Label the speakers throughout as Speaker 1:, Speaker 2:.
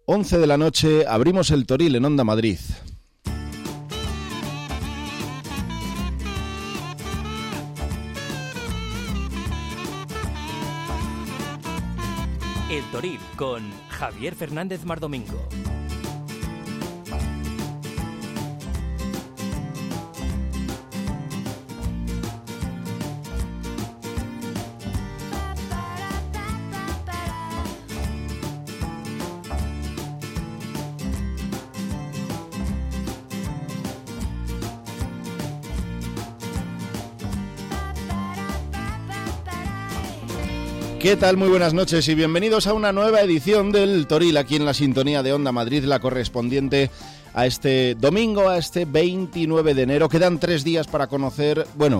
Speaker 1: 11 de la noche, abrimos el Toril en Onda Madrid.
Speaker 2: El Toril con Javier Fernández Mardomingo.
Speaker 1: ¿Qué tal? Muy buenas noches y bienvenidos a una nueva edición del Toril aquí en la sintonía de Onda Madrid, la correspondiente a este domingo, a este 29 de enero. Quedan 3 días para conocer,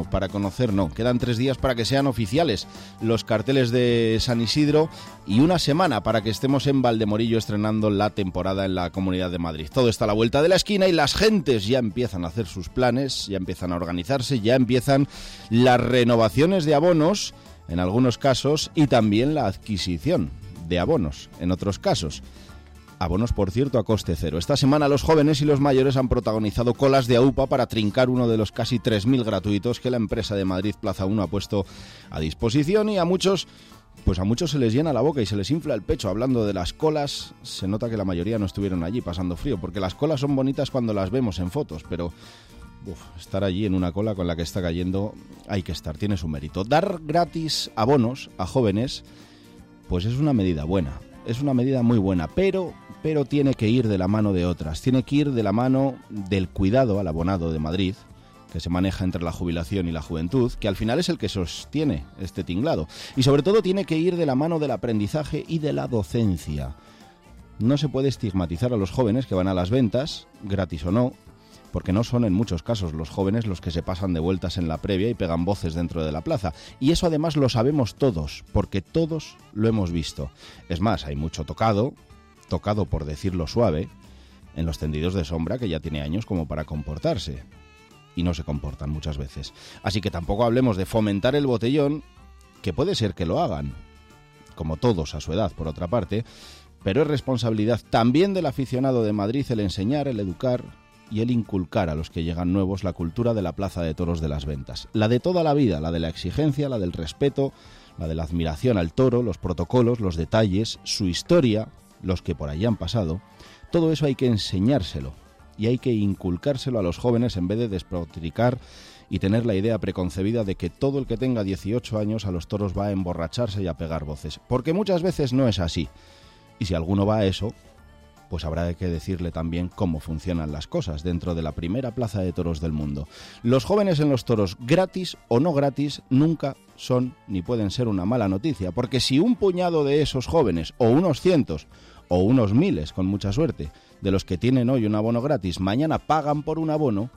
Speaker 1: quedan 3 días para que sean oficiales los carteles de San Isidro y una semana para que estemos en Valdemorillo estrenando la temporada en la Comunidad de Madrid. Todo está a la vuelta de la esquina y las gentes ya empiezan a hacer sus planes, ya empiezan a organizarse, ya empiezan las renovaciones de abonos en algunos casos y también la adquisición de abonos en otros casos. Abonos, por cierto, a coste cero. Esta semana los jóvenes y los mayores han protagonizado colas de AUPA para trincar uno de los casi 3.000 gratuitos que la empresa de Madrid Plaza 1 ha puesto a disposición, y a muchos se les llena la boca y se les infla el pecho hablando de las colas. Se nota que la mayoría no estuvieron allí pasando frío, porque las colas son bonitas cuando las vemos en fotos, pero estar allí en una cola con la que está cayendo, hay que estar, tiene su mérito. Dar gratis abonos a jóvenes, pues es una medida buena, es una medida muy buena, pero tiene que ir de la mano de otras, tiene que ir de la mano del cuidado al abonado de Madrid, que se maneja entre la jubilación y la juventud, que al final es el que sostiene este tinglado, y sobre todo tiene que ir de la mano del aprendizaje y de la docencia. No se puede estigmatizar a los jóvenes que van a las ventas, gratis o no, porque no son en muchos casos los jóvenes los que se pasan de vueltas en la previa y pegan voces dentro de la plaza. Y eso además lo sabemos todos, porque todos lo hemos visto. Es más, hay mucho tocado por decirlo suave, en los tendidos de sombra que ya tiene años como para comportarse. Y no se comportan muchas veces. Así que tampoco hablemos de fomentar el botellón, que puede ser que lo hagan, como todos a su edad por otra parte, pero es responsabilidad también del aficionado de Madrid el enseñar, el educar y el inculcar a los que llegan nuevos la cultura de la plaza de toros de las ventas. La de toda la vida, la de la exigencia, la del respeto, la de la admiración al toro, los protocolos, los detalles, su historia, los que por allí han pasado. Todo eso hay que enseñárselo y hay que inculcárselo a los jóvenes en vez de despotricar y tener la idea preconcebida de que todo el que tenga 18 años a los toros va a emborracharse y a pegar voces. Porque muchas veces no es así. Y si alguno va a eso, pues habrá que decirle también cómo funcionan las cosas dentro de la primera plaza de toros del mundo. Los jóvenes en los toros, gratis o no gratis, nunca son ni pueden ser una mala noticia, porque si un puñado de esos jóvenes, o unos cientos, o unos miles, con mucha suerte, de los que tienen hoy un abono gratis, mañana pagan por un abono,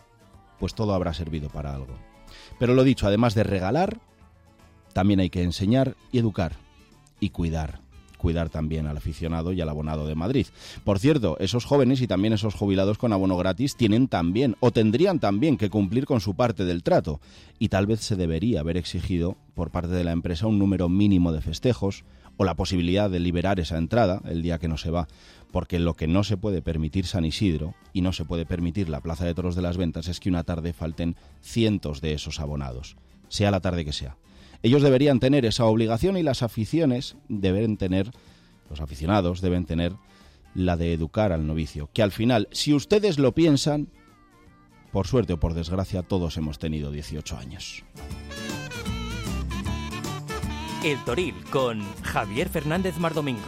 Speaker 1: pues todo habrá servido para algo. Pero lo dicho, además de regalar, también hay que enseñar y educar, y cuidar también al aficionado y al abonado de Madrid. Por cierto, esos jóvenes y también esos jubilados con abono gratis tienen también, o tendrían también, que cumplir con su parte del trato, y tal vez se debería haber exigido por parte de la empresa un número mínimo de festejos, o la posibilidad de liberar esa entrada el día que no se va, porque lo que no se puede permitir San Isidro y no se puede permitir la Plaza de Toros de las Ventas es que una tarde falten cientos de esos abonados, sea la tarde que sea. Ellos deberían tener esa obligación y los aficionados deben tener la de educar al novicio. Que al final, si ustedes lo piensan, por suerte o por desgracia, todos hemos tenido 18 años.
Speaker 2: El Toril con Javier Fernández Mardomingo.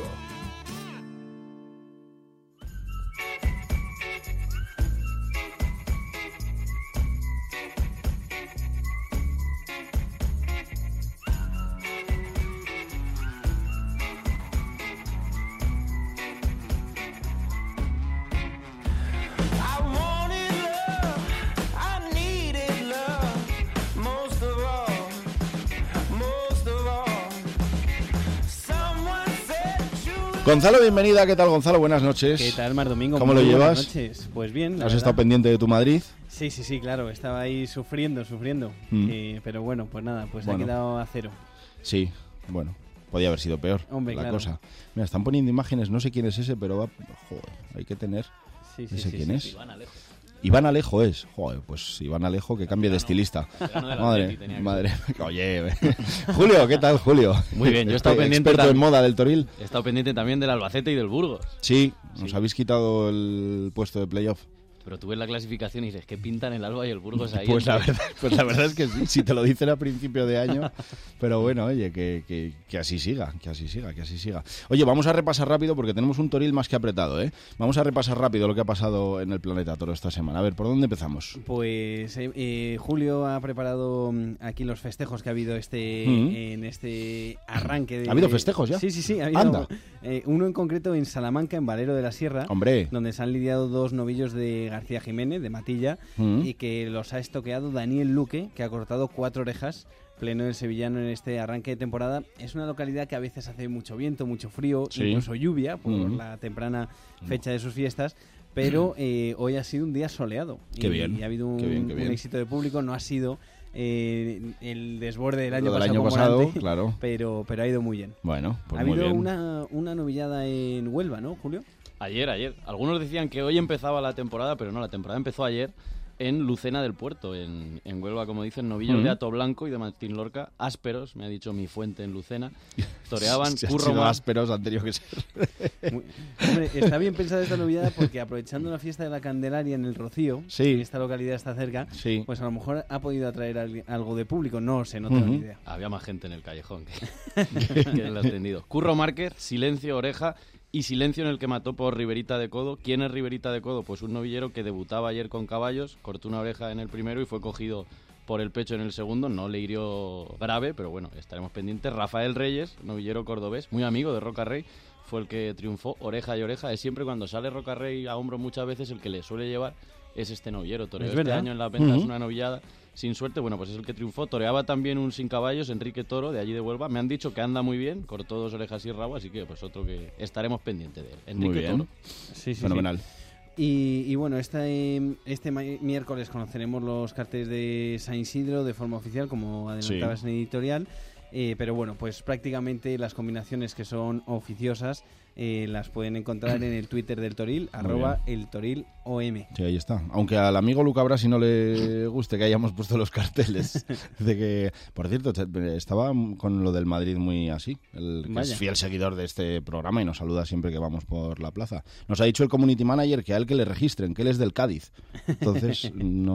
Speaker 1: Gonzalo, bienvenida. ¿Qué tal, Gonzalo? Buenas noches.
Speaker 3: ¿Qué tal, Mardomingo?
Speaker 1: ¿Cómo lo llevas?
Speaker 3: Buenas noches. Pues bien,
Speaker 1: ¿Has estado pendiente de tu Madrid?
Speaker 3: Sí, claro. Estaba ahí sufriendo. Pero bueno, pues nada, pues ha quedado a cero.
Speaker 1: Sí, bueno. Podía haber sido peor.
Speaker 3: Hombre,
Speaker 1: la
Speaker 3: claro.
Speaker 1: cosa. Mira, están poniendo imágenes, no sé quién es ese, pero joder, hay que tener...
Speaker 3: Sí,
Speaker 1: ¿Ese quién es?
Speaker 4: Iván Alejo.
Speaker 1: Iván Alejo es. Joder, pues Iván Alejo que cambie de estilista. Madre. Oye, Julio, ¿qué tal, Julio?
Speaker 4: Muy bien, yo he estado pendiente
Speaker 1: experto en moda del Toril.
Speaker 4: He estado pendiente también del Albacete y del Burgos.
Speaker 1: Sí, nos habéis quitado el puesto de playoff.
Speaker 4: Pero tú ves la clasificación y dices, ¿qué pintan el Alba y el Burgos ahí?
Speaker 1: Pues la verdad es que sí, si te lo dicen a principio de año. Pero bueno, oye, que así siga, que así siga. Oye, vamos a repasar rápido porque tenemos un Toril más que apretado, ¿eh? Vamos a repasar rápido lo que ha pasado en el Planeta Toro esta semana. A ver, ¿por dónde empezamos?
Speaker 3: Pues Julio ha preparado aquí los festejos que ha habido en este arranque de...
Speaker 1: ¿Ha habido festejos ya?
Speaker 3: Sí, ha habido.
Speaker 1: Anda.
Speaker 3: Uno en concreto en Salamanca, en Valero de la Sierra.
Speaker 1: Hombre.
Speaker 3: Donde se han lidiado dos novillos de García Jiménez, de Matilla, y que los ha estoqueado Daniel Luque, que ha cortado 4 orejas, pleno del sevillano en este arranque de temporada. Es una localidad que a veces hace mucho viento, mucho frío, incluso lluvia, por la temprana fecha de sus fiestas, pero hoy ha sido un día soleado.
Speaker 1: Qué bien.
Speaker 3: Y ha habido un éxito de público, no ha sido el desborde del año
Speaker 1: pasado,
Speaker 3: Morante,
Speaker 1: claro.
Speaker 3: Pero ha ido muy bien.
Speaker 1: Bueno, pues
Speaker 3: ha
Speaker 1: muy
Speaker 3: habido
Speaker 1: bien.
Speaker 3: una novillada en Huelva, ¿no, Julio?
Speaker 4: Ayer. Algunos decían que hoy empezaba la temporada, pero no, la temporada empezó ayer en Lucena del Puerto, en Huelva, como dicen, novillos de Hato Blanco y de Martín Lorca, ásperos, me ha dicho mi fuente en Lucena, toreaban
Speaker 1: Si
Speaker 4: Curro
Speaker 1: Más ásperos han tenido que ser.
Speaker 3: Hombre, está bien pensada esta novillada porque aprovechando la fiesta de la Candelaria en el Rocío, y esta localidad está cerca, pues a lo mejor ha podido atraer algo de público, no sé, no tengo ni idea.
Speaker 4: Había más gente en el callejón que en el ascendido. Curro Márquez, silencio, oreja y silencio en el que mató por Riberita de Codo. ¿Quién es Riberita de Codo? Pues un novillero que debutaba ayer con caballos, cortó una oreja en el primero y fue cogido por el pecho en el segundo, no le hirió grave, pero bueno, estaremos pendientes. Rafael Reyes, novillero cordobés, muy amigo de Roca Rey, fue el que triunfó, oreja y oreja. Es siempre cuando sale Roca Rey a hombro muchas veces el que le suele llevar es este novillero. Toreó este año en la venta, es una novillada sin suerte, bueno, pues es el que triunfó. Toreaba también un sin caballos, Enrique Toro, de allí de Huelva. Me han dicho que anda muy bien, cortó 2 orejas y rabo, así que pues otro que estaremos pendientes de él. Enrique Toro.
Speaker 3: Sí,
Speaker 1: fenomenal.
Speaker 3: Y bueno, este miércoles conoceremos los carteles de San Isidro de forma oficial, como adelantabas en editorial. Pero bueno, pues prácticamente las combinaciones que son oficiosas las pueden encontrar en el Twitter del Toril, @eltorilom.
Speaker 1: Sí, ahí está. Aunque al amigo Luca Brasi no le guste que hayamos puesto los carteles. De que, por cierto, estaba con lo del Madrid muy así. Que es fiel seguidor de este programa y nos saluda siempre que vamos por la plaza. Nos ha dicho el community manager que a él que le registren, que él es del Cádiz. Entonces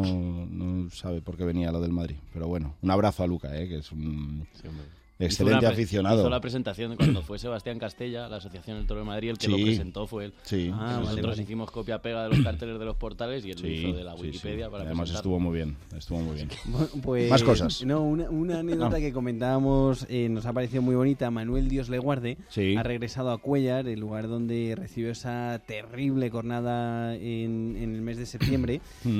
Speaker 1: no sabe por qué venía lo del Madrid. Pero bueno, un abrazo a Luca, que es un... excelente aficionado.
Speaker 4: Hizo la presentación cuando fue Sebastián Castella, la Asociación del Toro de Madrid, el que lo presentó fue él.
Speaker 1: Sí.
Speaker 4: Nosotros hicimos copia-pega de los carteles de los portales y él lo hizo de la Wikipedia para
Speaker 1: además estuvo muy bien.
Speaker 3: Bueno, pues, más cosas. No, una anécdota que comentábamos nos ha parecido muy bonita. Manuel Dios le guarde ha regresado a Cuéllar, el lugar donde recibió esa terrible cornada en el mes de septiembre.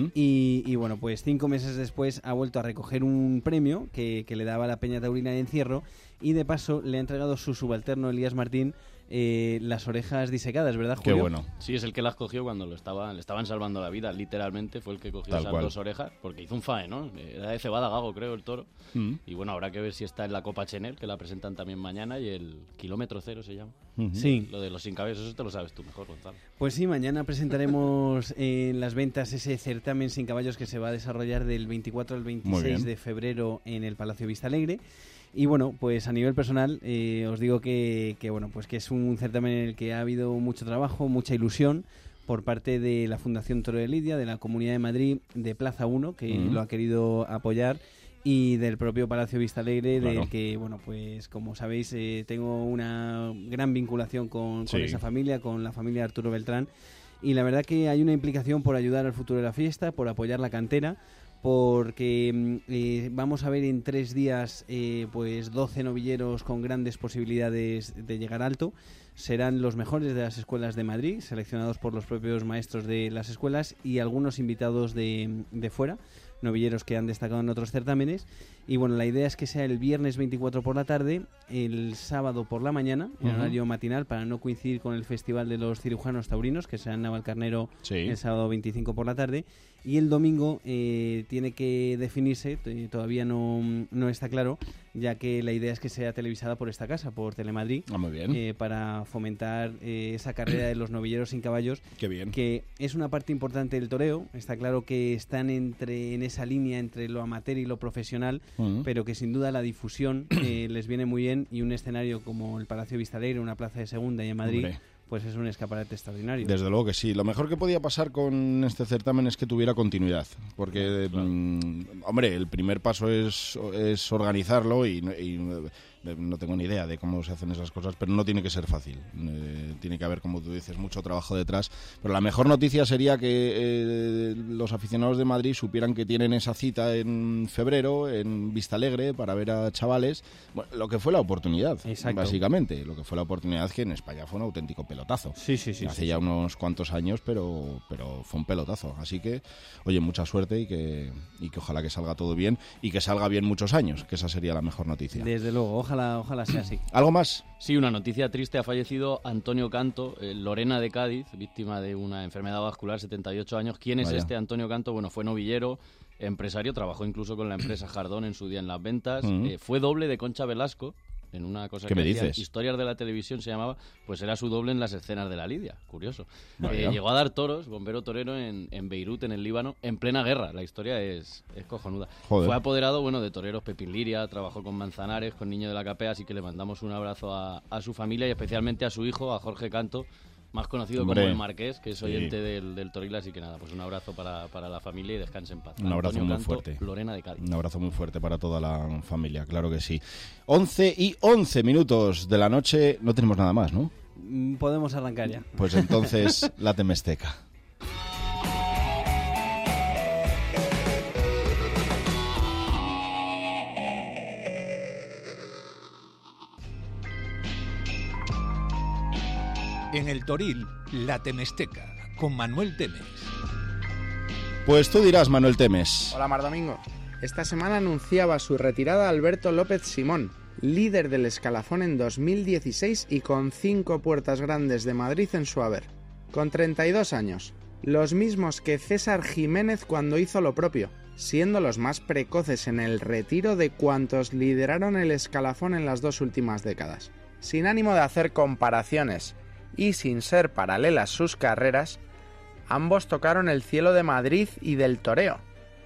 Speaker 3: Y bueno, pues 5 meses después ha vuelto a recoger un premio que le daba la Peña Taurina de Encierro. Y de paso le ha entregado su subalterno Elías Martín las orejas disecadas, ¿verdad, Julio?
Speaker 1: Qué bueno.
Speaker 4: Sí, es el que las cogió cuando le estaban salvando la vida, literalmente fue el que cogió esas 2 orejas, porque hizo un fae, ¿no? Era de cebada gago, creo, el toro. Y bueno, habrá que ver si está en la Copa Chenel, que la presentan también mañana, y el kilómetro 0 se llama.
Speaker 3: Sí.
Speaker 4: Lo de los sin cabezas, eso te lo sabes tú mejor, Gonzalo.
Speaker 3: Pues sí, mañana presentaremos en las ventas ese certamen sin caballos que se va a desarrollar del 24 al 26 de febrero en el Palacio Vistalegre. Y bueno, pues a nivel personal os digo que bueno, pues que es un certamen en el que ha habido mucho trabajo, mucha ilusión por parte de la Fundación Toro de Lidia, de la Comunidad de Madrid, de Plaza 1, que lo ha querido apoyar, y del propio Palacio Vistalegre, del que, bueno, pues como sabéis, tengo una gran vinculación con esa familia, con la familia Arturo Beltrán, y la verdad que hay una implicación por ayudar al futuro de la fiesta, por apoyar la cantera, porque vamos a ver en 3 días pues 12 novilleros con grandes posibilidades de llegar alto. serán los mejores de las escuelas de Madrid, seleccionados por los propios maestros de las escuelas y algunos invitados de fuera, novilleros que han destacado en otros certámenes. Y bueno, la idea es que sea el viernes 24 por la tarde, el sábado por la mañana, en horario matinal, para no coincidir con el Festival de los Cirujanos Taurinos, que será en Navalcarnero el sábado 25 por la tarde. Y el domingo tiene que definirse, todavía no está claro, ya que la idea es que sea televisada por esta casa, por Telemadrid,
Speaker 1: muy bien.
Speaker 3: para fomentar esa carrera de los novilleros sin caballos,
Speaker 1: Qué bien.
Speaker 3: que es una parte importante del toreo. Está claro que están en esa línea entre lo amateur y lo profesional, pero que sin duda la difusión les viene muy bien, y un escenario como el Palacio Vista Alegre, una plaza de segunda y en Madrid...
Speaker 1: Hombre.
Speaker 3: Pues es un escaparate extraordinario.
Speaker 1: Desde luego que sí. Lo mejor que podía pasar con este certamen es que tuviera continuidad. Porque, hombre, el primer paso es organizarlo y no tengo ni idea de cómo se hacen esas cosas, pero no tiene que ser fácil. Tiene que haber, como tú dices, mucho trabajo detrás. Pero la mejor noticia sería que los aficionados de Madrid supieran que tienen esa cita en febrero, en Vista Alegre, para ver a chavales. Bueno, lo que fue la oportunidad, básicamente. Lo que fue la oportunidad, que en España fue un auténtico pelotazo.
Speaker 3: Sí.
Speaker 1: Hace ya unos cuantos años, pero fue un pelotazo. Así que, oye, mucha suerte y que ojalá que salga todo bien y que salga bien muchos años, que esa sería la mejor noticia.
Speaker 3: Desde luego, ojalá sea así.
Speaker 1: ¿Algo más?
Speaker 4: Sí, una noticia triste. Ha fallecido Antonio Canto, Lorena de Cádiz, víctima de una enfermedad vascular, 78 años. ¿Quién es este Antonio Canto? Bueno, fue novillero, empresario, trabajó incluso con la empresa Jardón en su día en las ventas. Fue doble de Concha Velasco, en una cosa
Speaker 1: ¿Qué
Speaker 4: que
Speaker 1: me
Speaker 4: decía,
Speaker 1: dices?
Speaker 4: Historias de la televisión se llamaba, pues era su doble en las escenas de la Lidia, curioso. Llegó a dar toros, bombero torero en Beirut, en el Líbano, en plena guerra. La historia es cojonuda.
Speaker 1: Joder.
Speaker 4: Fue apoderado, de toreros Pepín Liria, trabajó con Manzanares, con Niño de la Capea, así que le mandamos un abrazo a su familia y especialmente a su hijo, a Jorge Canto, más conocido como el Marqués, que es oyente del Toril, así que nada, pues un abrazo para la familia y descanse en paz.
Speaker 1: Un abrazo
Speaker 4: Antonio
Speaker 1: muy
Speaker 4: Canto,
Speaker 1: fuerte.
Speaker 4: Lorena de Cádiz.
Speaker 1: Un abrazo muy fuerte para toda la familia, claro que sí. 11:11 de la noche, no tenemos nada más, ¿no?
Speaker 3: Podemos arrancar ya.
Speaker 1: Pues entonces, la Temesteca.
Speaker 5: En el Toril, la Temesteca, con Manuel Temes.
Speaker 1: Pues tú dirás, Manuel Temes.
Speaker 6: Hola, Mar Domingo. Esta semana anunciaba su retirada Alberto López Simón, líder del escalafón en 2016 y con 5 puertas grandes de Madrid en su haber. Con 32 años, los mismos que César Jiménez cuando hizo lo propio, siendo los más precoces en el retiro de cuantos lideraron el escalafón en las 2 últimas décadas. Sin ánimo de hacer comparaciones y sin ser paralelas sus carreras, ambos tocaron el cielo de Madrid y del toreo,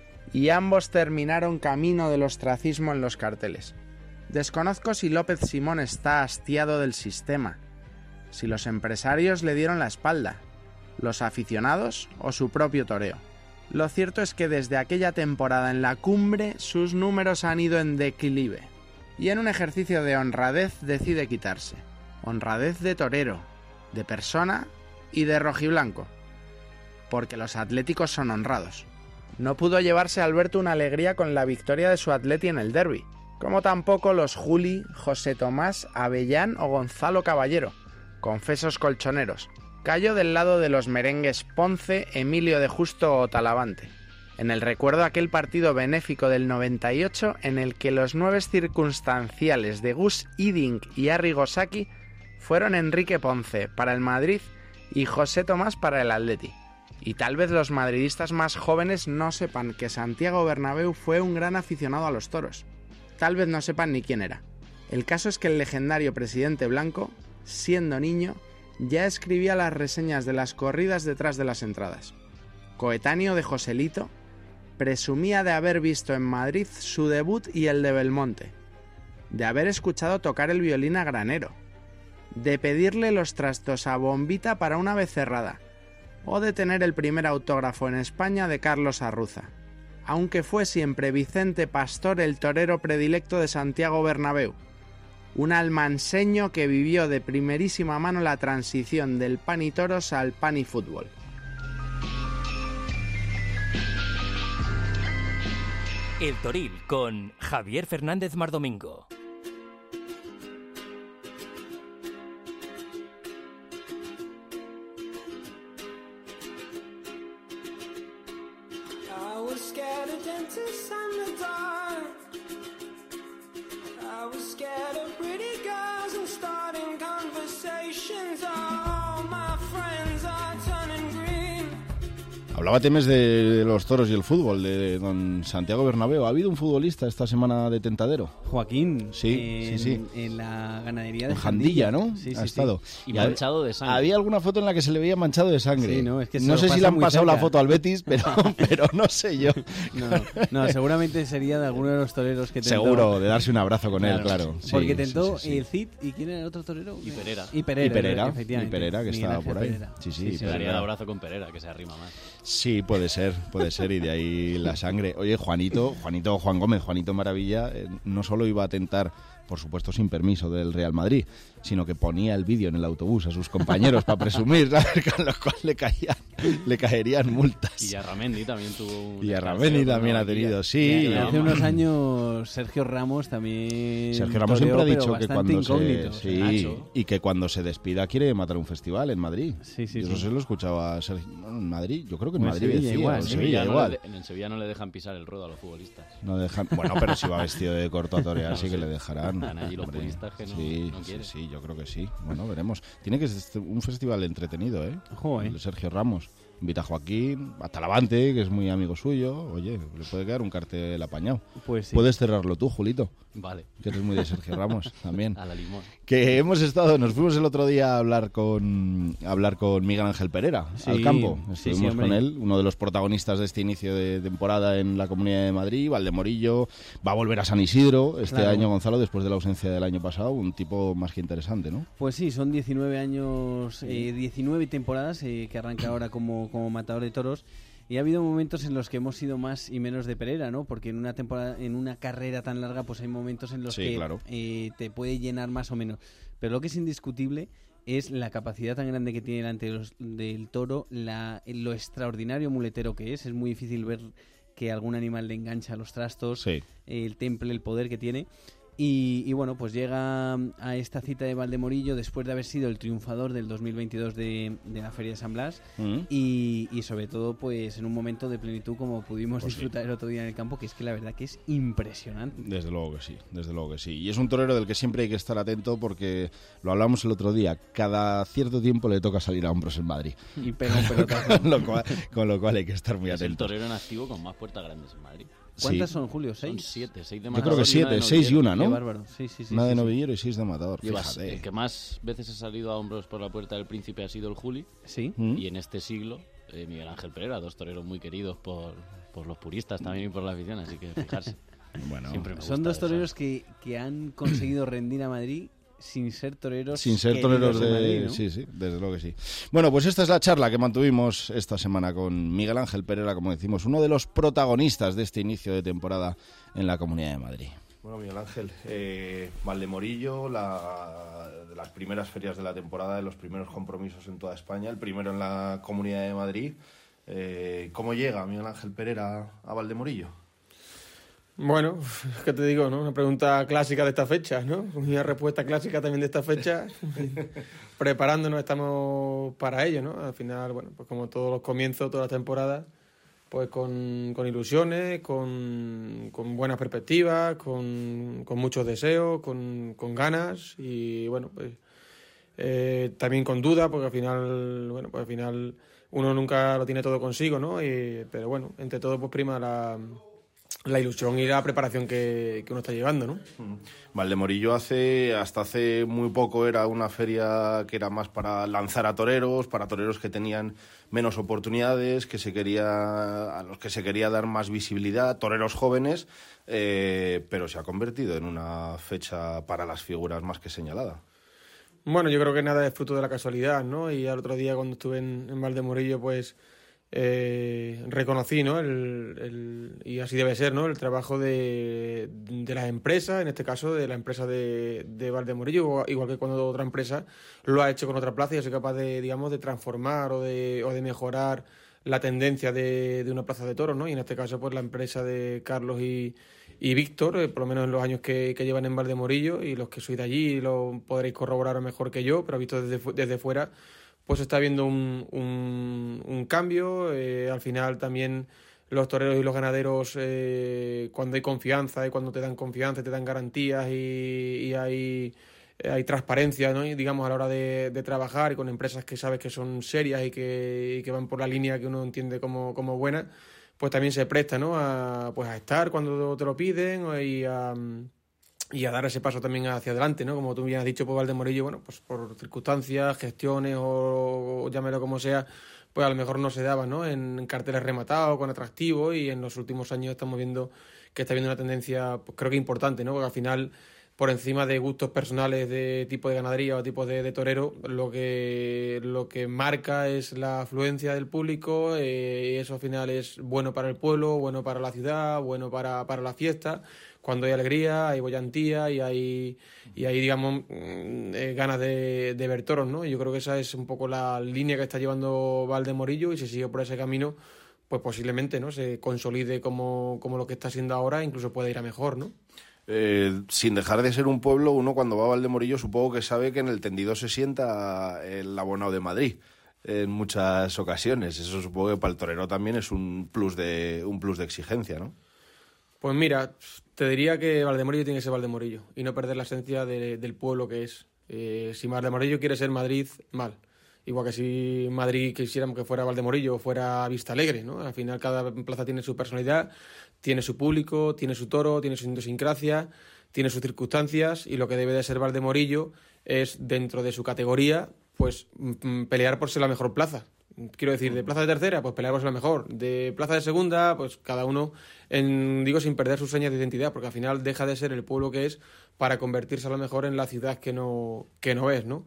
Speaker 6: y ambos terminaron camino del ostracismo en los carteles. Desconozco si López Simón está hastiado del sistema, si los empresarios le dieron la espalda, los aficionados o su propio toreo. Lo cierto es que desde aquella temporada en la cumbre sus números han ido en declive, y en un ejercicio de honradez decide quitarse. Honradez de torero, de persona y de rojiblanco, porque los atléticos son honrados. No pudo llevarse a Alberto una alegría con la victoria de su atleti en el derbi, como tampoco los Juli, José Tomás, Avellán o Gonzalo Caballero, confesos colchoneros. Cayó del lado de los merengues Ponce, Emilio de Justo o Talavante, en el recuerdo a aquel partido benéfico del 98 en el que los 9 circunstanciales de Gus Hiddink y Arrigo Sacchi fueron Enrique Ponce para el Madrid y José Tomás para el Atleti. Y tal vez los madridistas más jóvenes no sepan que Santiago Bernabéu fue un gran aficionado a los toros. Tal vez no sepan ni quién era. El caso es que el legendario presidente Blanco, siendo niño, ya escribía las reseñas de las corridas detrás de las entradas. Coetáneo de Joselito, presumía de haber visto en Madrid su debut y el de Belmonte, de haber escuchado tocar el violín a Granero, de pedirle los trastos a Bombita para una becerrada, o de tener el primer autógrafo en España de Carlos Arruza, aunque fue siempre Vicente Pastor el torero predilecto de Santiago Bernabéu, un almanseño que vivió de primerísima mano la transición del pan y toros al pan y fútbol.
Speaker 2: El Toril con Javier Fernández Mardomingo.
Speaker 7: dentist and the dark. I was scared of pretty girls and starting conversations. All my friends are turning green.
Speaker 1: Hablaba Temes de los toros y el fútbol, de don Santiago Bernabéu. ¿Ha habido un futbolista esta semana de Tentadero?
Speaker 3: Joaquín.
Speaker 1: Sí.
Speaker 3: En la ganadería de
Speaker 1: Jandilla, ¿no?
Speaker 3: Sí,
Speaker 1: ha estado.
Speaker 4: Y manchado de sangre.
Speaker 1: Había alguna foto en la que se le veía manchado de sangre.
Speaker 3: Sí, no, es que
Speaker 1: no sé si le han pasado la foto al Betis, pero no sé yo.
Speaker 3: No, seguramente sería de alguno de los toreros que tentó.
Speaker 1: Seguro, de darse un abrazo con él, claro. Sí,
Speaker 3: porque tentó
Speaker 1: sí.
Speaker 3: el Cid, ¿y quién era el otro torero?
Speaker 4: Y Perera.
Speaker 3: Y Perera, efectivamente.
Speaker 1: Y Perera, que
Speaker 3: Miguel
Speaker 1: estaba
Speaker 3: Ángel
Speaker 1: por ahí.
Speaker 3: Perera.
Speaker 1: Sí,
Speaker 4: Se daría de abrazo con Perera, que se arrima más.
Speaker 1: Sí, puede ser, y de ahí la sangre. Oye, Juan Gómez, Juanito Maravilla, no solo iba a tentar, por supuesto sin permiso del Real Madrid, sino que ponía el vídeo en el autobús a sus compañeros para presumir, ¿sabes? Con lo cual le caerían multas.
Speaker 4: Y Arramendi también tuvo
Speaker 1: Y Arramendi también ha tenido, sí.
Speaker 3: Y hace unos años Sergio Ramos también.
Speaker 1: Sergio Ramos siempre ha dicho que cuando
Speaker 3: incógnito,
Speaker 1: y que cuando se despida quiere matar un festival en Madrid.
Speaker 3: Sí.
Speaker 1: Eso se lo escuchaba a Sergio. No, en Madrid, yo creo que en
Speaker 3: Pues
Speaker 1: Madrid
Speaker 3: Sevilla
Speaker 1: decía,
Speaker 3: igual,
Speaker 1: en
Speaker 3: ¿eh?
Speaker 1: Sevilla igual.
Speaker 4: En Sevilla no le dejan pisar el ruedo a los futbolistas.
Speaker 1: No dejan, bueno, pero si va vestido de corto a torear, sí que le dejarán.
Speaker 4: Están allí los
Speaker 1: Hombre,
Speaker 4: puristas que no quieren.
Speaker 1: Sí, yo creo que sí. Bueno, veremos. Tiene que ser un festival entretenido, ¿eh?
Speaker 3: Ojo,
Speaker 1: El de Sergio Ramos. Invita a Joaquín, a Talavante, que es muy amigo suyo. Oye, le puede quedar un cartel apañado.
Speaker 3: Pues sí.
Speaker 1: Puedes cerrarlo tú, Julito,
Speaker 4: Vale.
Speaker 1: que eres muy de Sergio Ramos también.
Speaker 4: A la limón.
Speaker 1: Que nos fuimos el otro día a hablar con Miguel Ángel Perera al campo. Estuvimos con él, uno de los protagonistas de este inicio de temporada en la Comunidad de Madrid, Valdemorillo. Va a volver a San Isidro este año, Gonzalo, después de la ausencia del año pasado. Un tipo más que interesante, ¿no?
Speaker 3: Pues sí, son 19 años, 19 temporadas que arranca ahora como matador de toros. Y ha habido momentos en los que hemos sido más y menos de Perera, ¿no? Porque en una temporada, en una carrera tan larga, pues hay momentos en los que
Speaker 1: claro,
Speaker 3: te puede llenar más o menos. Pero lo que es indiscutible es la capacidad tan grande que tiene delante del toro, lo extraordinario muletero que es. Es muy difícil ver que algún animal le engancha a los trastos, el temple, el poder que tiene. Y bueno, pues llega a esta cita de Valdemorillo después de haber sido el triunfador del 2022 de la Feria de San Blas y sobre todo pues en un momento de plenitud como pudimos disfrutar el otro día en el campo, que es que la verdad que es impresionante. Desde luego que sí. Y es un torero del que siempre hay que estar atento porque lo hablamos el otro día, cada cierto tiempo le toca salir a hombros en Madrid. Y pega un pelotazo. con lo cual hay que estar muy atento.
Speaker 4: Es el torero en activo con más puertas grandes en Madrid.
Speaker 3: ¿Cuántas son, Julio? ¿6?
Speaker 4: Son 7, 6 de
Speaker 1: matador.
Speaker 4: Yo
Speaker 1: creo que 7, 6 y una, ¿no?
Speaker 3: Qué bárbaro. Sí,
Speaker 1: una de novillero y 6 de matador.
Speaker 4: Fíjate. El que más veces ha salido a hombros por la Puerta del Príncipe ha sido el Juli.
Speaker 3: Sí.
Speaker 4: Y en este siglo, Miguel Ángel Perera, 2 toreros muy queridos por los puristas también y por la afición, así que fijarse.
Speaker 1: Bueno,
Speaker 3: son 2 toreros que han conseguido rendir a Madrid sin ser toreros
Speaker 1: de
Speaker 3: Madrid, ¿no?
Speaker 1: Sí, desde luego que sí. Bueno, pues esta es la charla que mantuvimos esta semana con Miguel Ángel Perera, como decimos, uno de los protagonistas de este inicio de temporada en la Comunidad de Madrid.
Speaker 8: Bueno, Miguel Ángel, Valdemorillo, de las primeras ferias de la temporada, de los primeros compromisos en toda España, el primero en la Comunidad de Madrid. ¿Cómo llega Miguel Ángel Perera a Valdemorillo?
Speaker 9: Bueno, ¿qué te digo, no? Una pregunta clásica de esta fecha, ¿no? Una respuesta clásica también de esta fecha. Preparándonos estamos para ello, ¿no? Al final, bueno, pues como todos los comienzos, todas las temporadas, pues con ilusiones, con buenas perspectivas, con muchos deseos, con ganas y, bueno, pues también con dudas, porque al final, bueno, pues al final uno nunca lo tiene todo consigo, ¿no? Pero bueno, entre todo pues prima la ilusión y la preparación que uno está llevando, ¿no?
Speaker 8: Valdemorillo hasta hace muy poco era una feria que era más para lanzar a toreros que tenían menos oportunidades, a los que se quería dar más visibilidad, toreros jóvenes, pero se ha convertido en una fecha para las figuras más que señalada.
Speaker 9: Bueno, yo creo que nada es fruto de la casualidad, ¿no? Y al otro día cuando estuve en Valdemorillo, pues reconocí, ¿no? Y así debe ser, ¿no? El trabajo de las empresas, en este caso de la empresa de Valdemorillo, igual que cuando otra empresa lo ha hecho con otra plaza y ha sido capaz de, digamos, de transformar o de mejorar la tendencia de una plaza de toros, ¿no? Y en este caso, pues la empresa de Carlos y Víctor, por lo menos en los años que llevan en Valdemorillo, y los que sois de allí lo podréis corroborar mejor que yo, pero visto desde fuera, pues está habiendo un cambio. Al final también los toreros y los ganaderos, cuando hay confianza y cuando te dan confianza, te dan garantías y hay transparencia, ¿no? Y, digamos, a la hora de trabajar y con empresas que sabes que son serias y que van por la línea que uno entiende como buena, pues también se presta, ¿no? a estar cuando te lo piden y a dar ese paso también hacia adelante, ¿no? Como tú bien has dicho, pues Valdemorillo, bueno, pues por circunstancias, gestiones o llámelo como sea, pues a lo mejor no se daba, ¿no? En carteles rematados, con atractivo, y en los últimos años estamos viendo que está habiendo una tendencia, pues creo que importante, ¿no? Porque al final, por encima de gustos personales de tipo de ganadería o tipo de torero, lo que marca es la afluencia del público, y eso al final es bueno para el pueblo, bueno para la ciudad, bueno para la fiesta. Cuando hay alegría, hay boyantía y hay digamos, ganas de ver toros, ¿no? Y yo creo que esa es un poco la línea que está llevando Valdemorillo, y si sigue por ese camino, pues posiblemente, ¿no?, se consolide como lo que está haciendo ahora, incluso puede ir a mejor, ¿no?
Speaker 8: Sin dejar de ser un pueblo, uno cuando va a Valdemorillo supongo que sabe que en el tendido se sienta el abonado de Madrid en muchas ocasiones. Eso supongo que para el torero también es un plus de exigencia, ¿no? Pues mira, te diría que Valdemorillo tiene que ser Valdemorillo y no perder la esencia del pueblo que es. Si Valdemorillo quiere ser Madrid, mal. Igual que si Madrid quisiéramos que fuera Valdemorillo o fuera Vistalegre, ¿no? Al final cada plaza tiene su personalidad, tiene su público, tiene su toro, tiene su idiosincrasia, tiene sus circunstancias, y lo que debe de ser Valdemorillo es, dentro de su categoría, pues pelear por ser la mejor plaza. Quiero decir, de plaza de tercera, pues pelear por ser la mejor. De plaza de segunda, pues cada uno, digo, sin perder sus señas de identidad, porque al final deja de ser el pueblo que es para convertirse a lo mejor en la ciudad que no es, ¿no?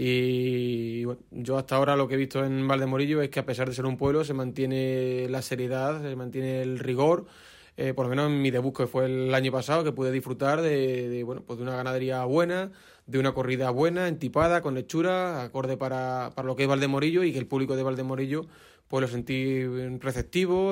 Speaker 8: Y bueno, yo hasta ahora lo que he visto en Valdemorillo es que, a pesar de ser un pueblo, se mantiene la seriedad, se mantiene el rigor. Por lo menos en mi debut, que fue el año pasado, que pude disfrutar de una ganadería buena, de una corrida buena, entipada, con hechura, acorde para lo que es Valdemorillo, y que el público de Valdemorillo pues lo sentí receptivo,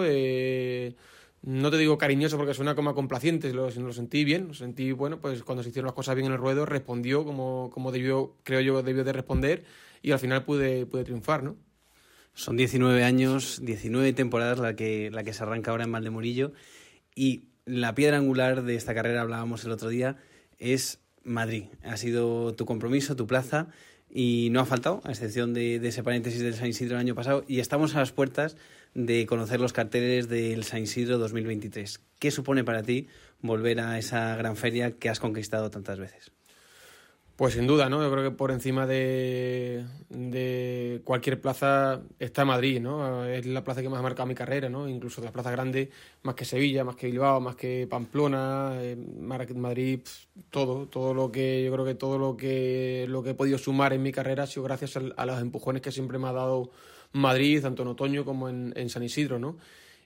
Speaker 8: no te digo cariñoso porque suena como a complaciente, lo sentí bien, lo sentí, bueno, pues cuando se hicieron las cosas bien en el ruedo, respondió como debió de responder, y al final pude triunfar, ¿no?
Speaker 3: Son 19 años, 19 temporadas la que se arranca ahora en Valdemorillo, y la piedra angular de esta carrera, hablábamos el otro día, es Madrid. Ha sido tu compromiso, tu plaza, y no ha faltado, a excepción de ese paréntesis del San Isidro el año pasado, y estamos a las puertas de conocer los carteles del San Isidro 2023. ¿Qué supone para ti volver a esa gran feria que has conquistado tantas veces?
Speaker 9: Pues sin duda, ¿no? Yo creo que por encima de cualquier plaza está Madrid, ¿no? Es la plaza que más ha marcado mi carrera, ¿no? Incluso de las plazas grandes, más que Sevilla, más que Bilbao, más que Pamplona, Madrid, todo lo que yo creo que todo lo que he podido sumar en mi carrera ha sido gracias a los empujones que siempre me ha dado Madrid, tanto en otoño como en San Isidro, ¿no?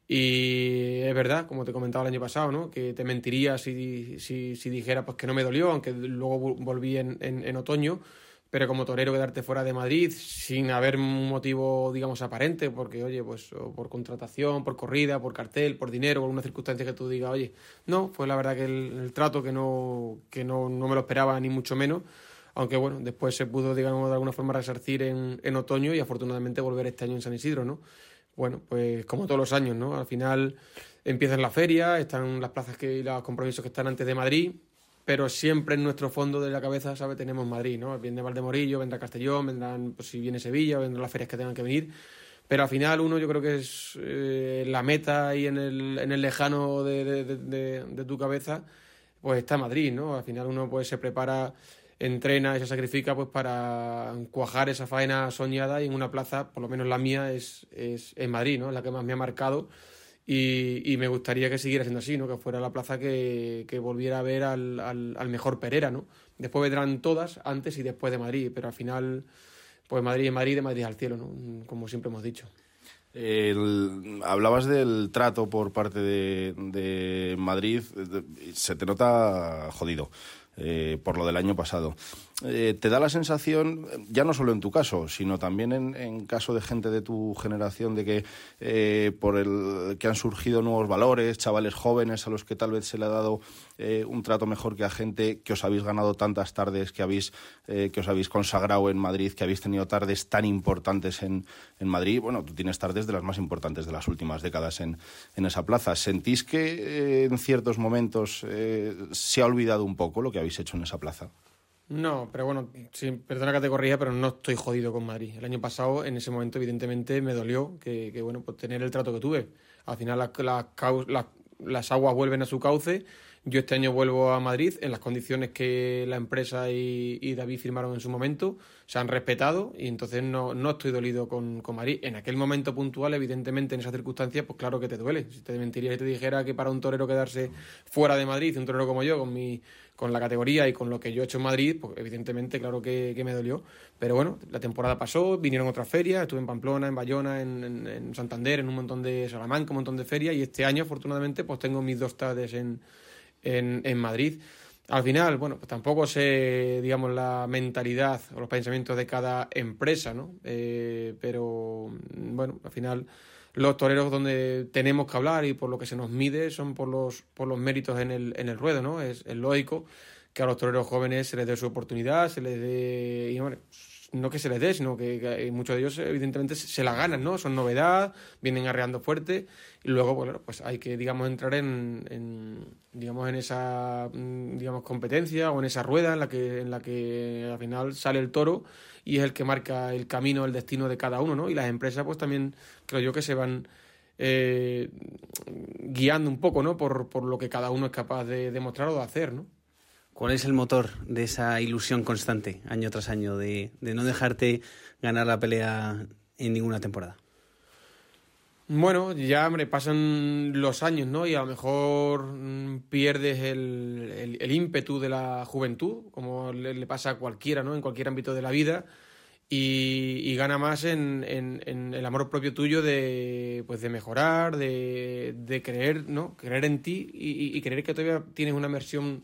Speaker 9: Y es verdad, como te comentaba el año pasado, ¿no?, que te mentiría si dijera pues que no me dolió, aunque luego volví en otoño, pero como torero quedarte fuera de Madrid sin haber un motivo, digamos, aparente, porque, oye, pues por contratación, por corrida, por cartel, por dinero, por una circunstancia que tú digas, oye, no, pues la verdad que el trato que no me lo esperaba, ni mucho menos, aunque bueno, después se pudo, digamos, de alguna forma resarcir en otoño, y afortunadamente volver este año en San Isidro, ¿no? Bueno, pues como todos los años, ¿no? Al final empiezan las ferias, están las plazas y los compromisos que están antes de Madrid, pero siempre en nuestro fondo de la cabeza, ¿sabes?, tenemos Madrid, ¿no? Viene Valdemorillo, vendrá Castellón, vendrán, pues si viene Sevilla, vendrán las ferias que tengan que venir, pero al final uno, yo creo que es la meta ahí en el lejano de tu cabeza, pues está Madrid, ¿no? Al final uno pues se prepara, entrena y se sacrifica pues para cuajar esa faena soñada, y en una plaza, por lo menos la mía, es en Madrid, ¿no? Es la que más me ha marcado, y me gustaría que siguiera siendo así, ¿no? Que fuera la plaza que volviera a ver al mejor Perera, ¿no? Después vendrán todas, antes y después de Madrid, pero al final pues Madrid es Madrid, de Madrid al cielo, ¿no? Como siempre hemos dicho.
Speaker 8: Hablabas del trato por parte de Madrid, se te nota jodido por lo del año pasado. te da la sensación, ya no solo en tu caso, sino también en caso de gente de tu generación, de que que han surgido nuevos valores, chavales jóvenes a los que tal vez se le ha dado un trato mejor que a gente que os habéis ganado tantas tardes, que os habéis consagrado en Madrid, que habéis tenido tardes tan importantes en Madrid. Bueno, tú tienes tardes de las más importantes de las últimas décadas en esa plaza. ¿Sentís que en ciertos momentos se ha olvidado un poco lo que habéis hecho en esa plaza?
Speaker 9: No, pero bueno, sí, perdona que te corrija, pero no estoy jodido con Madrid. El año pasado, en ese momento, evidentemente, me dolió que bueno, pues tener el trato que tuve. Al final las aguas vuelven a su cauce. Yo este año vuelvo a Madrid en las condiciones que la empresa y David firmaron en su momento. Se han respetado y entonces no estoy dolido con Madrid. En aquel momento puntual, evidentemente, en esas circunstancias, pues claro que te duele. Si te mentiría si te dijera que para un torero quedarse fuera de Madrid, un torero como yo, con la categoría y con lo que yo he hecho en Madrid, pues evidentemente, claro que me dolió. Pero bueno, la temporada pasó, vinieron otras ferias, estuve en Pamplona, en Bayona, en Santander, en un montón de Salamanca, un montón de ferias, y este año, afortunadamente, pues tengo mis 2 tardes en Madrid. Al final, bueno, pues tampoco sé, digamos, la mentalidad o los pensamientos de cada empresa, ¿no? Pero, bueno, al final los toreros donde tenemos que hablar y por lo que se nos mide son por los méritos en el ruedo, ¿no? Es lógico que a los toreros jóvenes se les dé su oportunidad, se les dé... Y, bueno, no que se les dé, sino que muchos de ellos evidentemente se la ganan, ¿no? Son novedad, vienen arreando fuerte y luego, bueno, pues hay que, digamos, entrar en esa, digamos, competencia o en esa rueda en la que al final sale el toro y es el que marca el camino, el destino de cada uno, ¿no? Y las empresas, pues también creo yo que se van guiando un poco, ¿no? Por lo que cada uno es capaz de demostrar o de hacer, ¿no?
Speaker 3: ¿Cuál es el motor de esa ilusión constante, año tras año, de no dejarte ganar la pelea en ninguna temporada?
Speaker 9: Bueno, ya, hombre, pasan los años, ¿no? Y a lo mejor pierdes el ímpetu de la juventud, como le pasa a cualquiera, ¿no? En cualquier ámbito de la vida, y gana más en el amor propio tuyo de mejorar, de creer, ¿no? Creer en ti y creer que todavía tienes una versión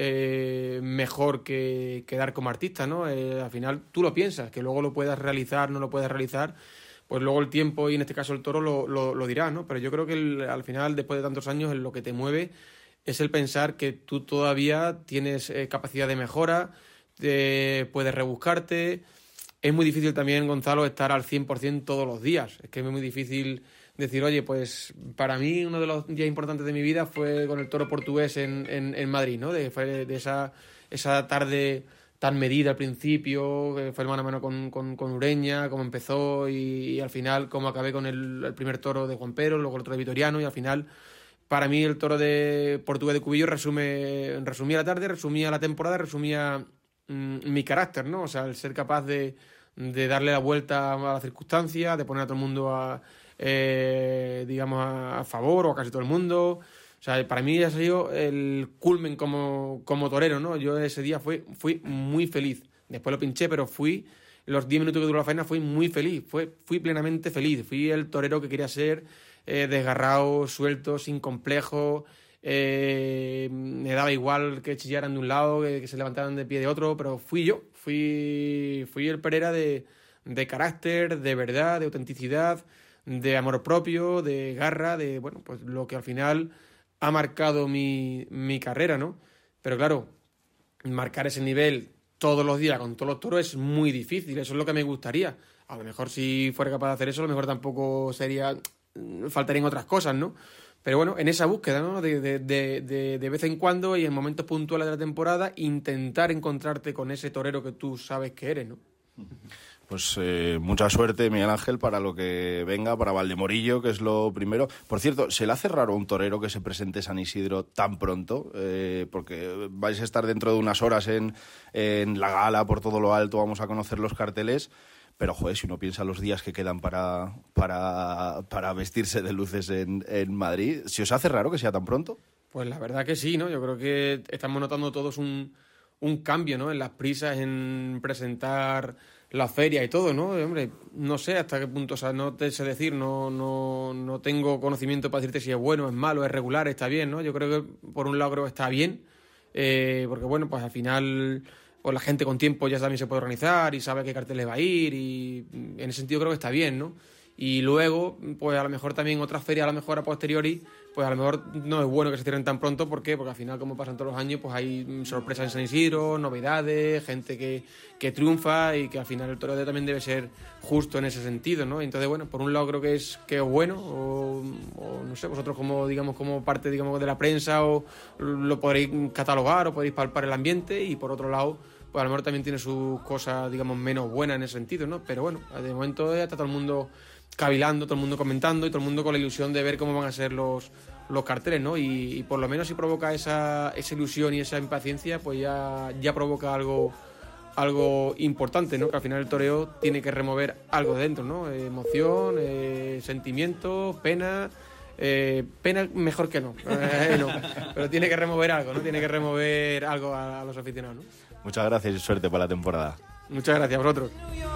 Speaker 9: mejor que dar como artista, ¿no? Al final tú lo piensas, que luego lo puedas realizar, no lo puedes realizar, pues luego el tiempo y en este caso el toro lo dirá, ¿no? Pero yo creo que al final, después de tantos años, lo que te mueve es el pensar que tú todavía tienes capacidad de mejora, puedes rebuscarte. Es muy difícil también, Gonzalo, estar al 100% todos los días. Es que es muy difícil decir, oye, pues para mí uno de los días importantes de mi vida fue con el toro portugués en Madrid, ¿no? De esa tarde tan medida al principio, que fue el mano a mano con Ureña, cómo empezó y al final cómo acabé con el primer toro de Juan Pero, luego el otro de Vitoriano, y al final para mí el toro de portugués de Cubillo resumía la tarde, resumía la temporada, resumía mi carácter, ¿no? O sea, el ser capaz de darle la vuelta a la circunstancia, de poner a todo el mundo digamos a favor o a casi todo el mundo. O sea, para mí ha sido el culmen como torero, ¿no? Yo ese día fui muy feliz. Después lo pinché, pero los 10 minutos que duró la faena fui muy feliz. Fui plenamente feliz. Fui el torero que quería ser, desgarrado, suelto, sin complejo. Me daba igual que chillaran de un lado, que se levantaran de pie de otro, pero fui yo. Fui el Pereira de carácter, de verdad, de autenticidad, de amor propio, de garra, de, bueno, pues lo que al final ha marcado mi carrera, ¿no? Pero claro, marcar ese nivel todos los días con todos los toros es muy difícil, eso es lo que me gustaría. A lo mejor si fuera capaz de hacer eso, a lo mejor tampoco faltarían otras cosas, ¿no? Pero bueno, en esa búsqueda, ¿no? De vez en cuando y en momentos puntuales de la temporada, intentar encontrarte con ese torero que tú sabes que eres, ¿no?
Speaker 8: Pues mucha suerte, Miguel Ángel, para lo que venga, para Valdemorillo, que es lo primero. Por cierto, ¿se le hace raro a un torero que se presente San Isidro tan pronto? Porque vais a estar dentro de unas horas en la gala, por todo lo alto, vamos a conocer los carteles. Pero, joder, si uno piensa los días que quedan para vestirse de luces en Madrid, ¿se os hace raro que sea tan pronto?
Speaker 9: Pues la verdad que sí, ¿no? Yo creo que estamos notando todos un cambio, ¿no? En las prisas, en presentar la feria y todo, ¿no? Hombre, no sé hasta qué punto, o sea, no te sé decir, no tengo conocimiento para decirte si es bueno, es malo, es regular, está bien, ¿no? Yo creo que por un lado creo que está bien, porque bueno, pues al final pues la gente con tiempo ya también se puede organizar y sabe qué carteles va a ir, y en ese sentido creo que está bien, ¿no? Y luego, pues a lo mejor también otras ferias, a lo mejor a posteriori, pues a lo mejor no es bueno que se cierren tan pronto. ¿Por qué? Porque al final, como pasan todos los años, pues hay sorpresas en San Isidro, novedades, gente que triunfa, y que al final el toreo también debe ser justo en ese sentido, ¿no? Entonces, bueno, por un lado creo que es bueno, o no sé, vosotros como, digamos, como parte, digamos, de la prensa, o lo podréis catalogar o podéis palpar el ambiente, y por otro lado, pues a lo mejor también tiene sus cosas, digamos, menos buenas en ese sentido, ¿no? Pero bueno, de momento ya está todo el mundo cavilando, todo el mundo comentando, y todo el mundo con la ilusión de ver cómo van a ser los carteles, ¿no? Y por lo menos si provoca esa ilusión y esa impaciencia, pues ya provoca algo importante, ¿no? Que al final el toreo tiene que remover algo de dentro, ¿no? Emoción, sentimiento, pena. Pena mejor que no, pero tiene que remover algo, ¿no? Tiene que remover algo a los aficionados, ¿no?
Speaker 8: Muchas gracias y suerte para la temporada.
Speaker 9: Muchas gracias a vosotros.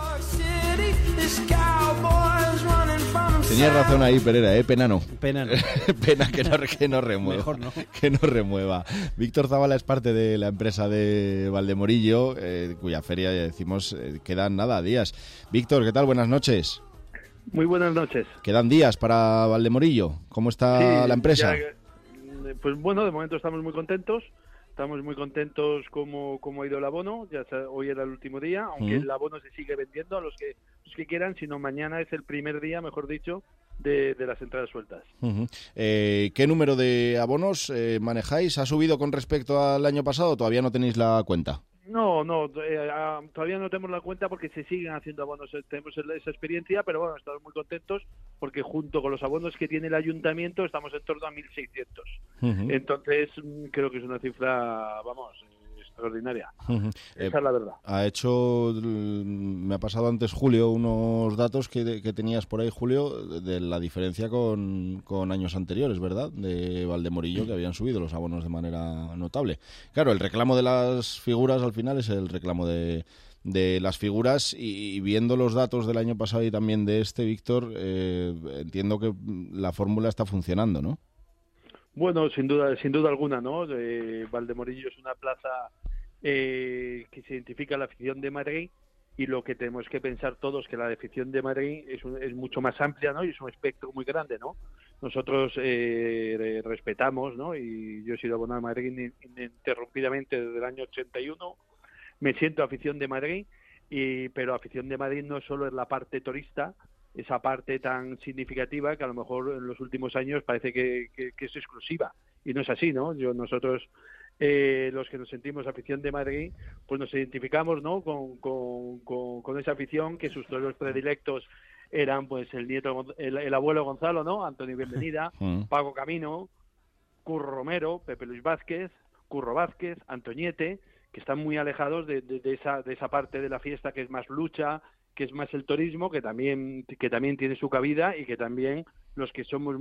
Speaker 1: Tenías razón ahí, Pereira, pena no.
Speaker 3: Pena no.
Speaker 1: Pena que no remueva.
Speaker 3: Mejor no.
Speaker 1: Que no remueva. Víctor Zavala es parte de la empresa de Valdemorillo, cuya feria, ya decimos, quedan días. Víctor, ¿qué tal? Buenas noches.
Speaker 10: Muy buenas noches.
Speaker 1: Quedan días para Valdemorillo. ¿Cómo está la empresa?
Speaker 10: Pues bueno, de momento estamos muy contentos. Estamos muy contentos como ha ido el abono. Hoy era el último día, aunque el abono se sigue vendiendo a los que quieran, sino mañana es el primer día, mejor dicho, de las entradas sueltas.
Speaker 1: ¿Qué número de abonos manejáis? ¿Ha subido con respecto al año pasado o todavía no tenéis la cuenta?
Speaker 10: No, todavía no tenemos la cuenta porque se siguen haciendo abonos, tenemos esa experiencia, pero bueno, estamos muy contentos porque junto con los abonos que tiene el ayuntamiento estamos en torno a 1.600. Entonces creo que es una cifra, extraordinaria. Esa es la verdad.
Speaker 1: Me ha pasado antes Julio unos datos que tenías por ahí, Julio, de la diferencia con años anteriores, ¿verdad? De Valdemorillo, que habían subido los abonos de manera notable. Claro, el reclamo de las figuras al final es el reclamo de las figuras, y viendo los datos del año pasado y también de este, Víctor, entiendo que la fórmula está funcionando, ¿no?
Speaker 10: Bueno, sin duda alguna, ¿no? Valdemorillo es una plaza que se identifica a la afición de Madrid, y lo que tenemos que pensar todos que la afición de Madrid es mucho más amplia, ¿no? Y es un espectro muy grande, ¿no? Nosotros respetamos, ¿no? Y yo he sido abonado a Madrid ininterrumpidamente desde el año 81. Me siento afición de Madrid, pero afición de Madrid no solo es la parte turista, esa parte tan significativa que a lo mejor en los últimos años parece que es exclusiva, y no es así, ¿no? Nosotros los que nos sentimos afición de Madrid, pues nos identificamos, ¿no? con esa afición, que sus toreros predilectos eran pues el abuelo Gonzalo, ¿no? Antonio Bienvenida, Paco Camino, Curro Romero, Pepe Luis Vázquez, Curro Vázquez, Antoñete, que están muy alejados de esa parte de la fiesta que es más lucha, que es más el turismo, que también tiene su cabida, y que también los que somos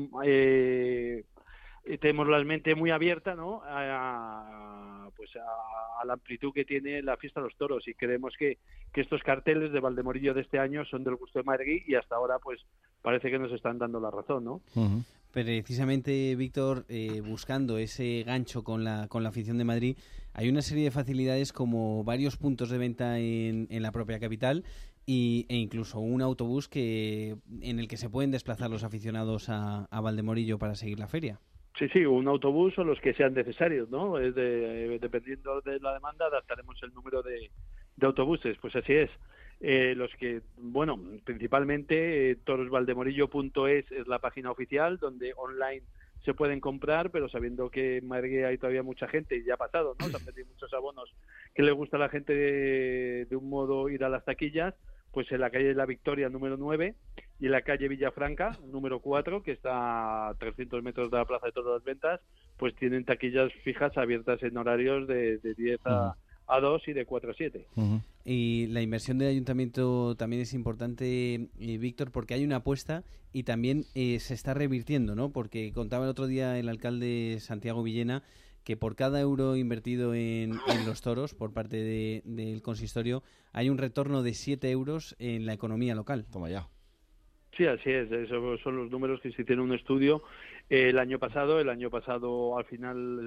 Speaker 10: tenemos la mente muy abierta, ¿no? a la amplitud que tiene la fiesta de los toros, y creemos que estos carteles de Valdemorillo de este año son del gusto de Madrid, y hasta ahora pues parece que nos están dando la razón, ¿no?
Speaker 3: Precisamente, Víctor, buscando ese gancho con la afición de Madrid, hay una serie de facilidades como varios puntos de venta en la propia capital, e incluso un autobús en el que se pueden desplazar los aficionados a Valdemorillo para seguir la feria.
Speaker 10: Sí, un autobús o los que sean necesarios, ¿no? Dependiendo de la demanda adaptaremos el número de autobuses, pues así es. Los que, bueno, principalmente torosvaldemorillo.es es la página oficial donde online se pueden comprar, pero sabiendo que en Madrid hay todavía mucha gente, y ya ha pasado, ¿no? Se han metido muchos abonos que le gusta a la gente de un modo ir a las taquillas, pues en la calle La Victoria número 9 y en la calle Villafranca número 4, que está a 300 metros de la Plaza de Todas las Ventas, pues tienen taquillas fijas abiertas en horarios de 10 a 2 y de 4 a 7.
Speaker 3: Y la inversión del ayuntamiento también es importante, Víctor, porque hay una apuesta y también se está revirtiendo, ¿no? Porque contaba el otro día el alcalde Santiago Villena que por cada euro invertido en los toros por parte del consistorio hay un retorno de 7 euros en la economía local.
Speaker 1: Toma ya.
Speaker 10: Sí, así es. Esos son los números que se hicieron un estudio el año pasado. El año pasado, al final,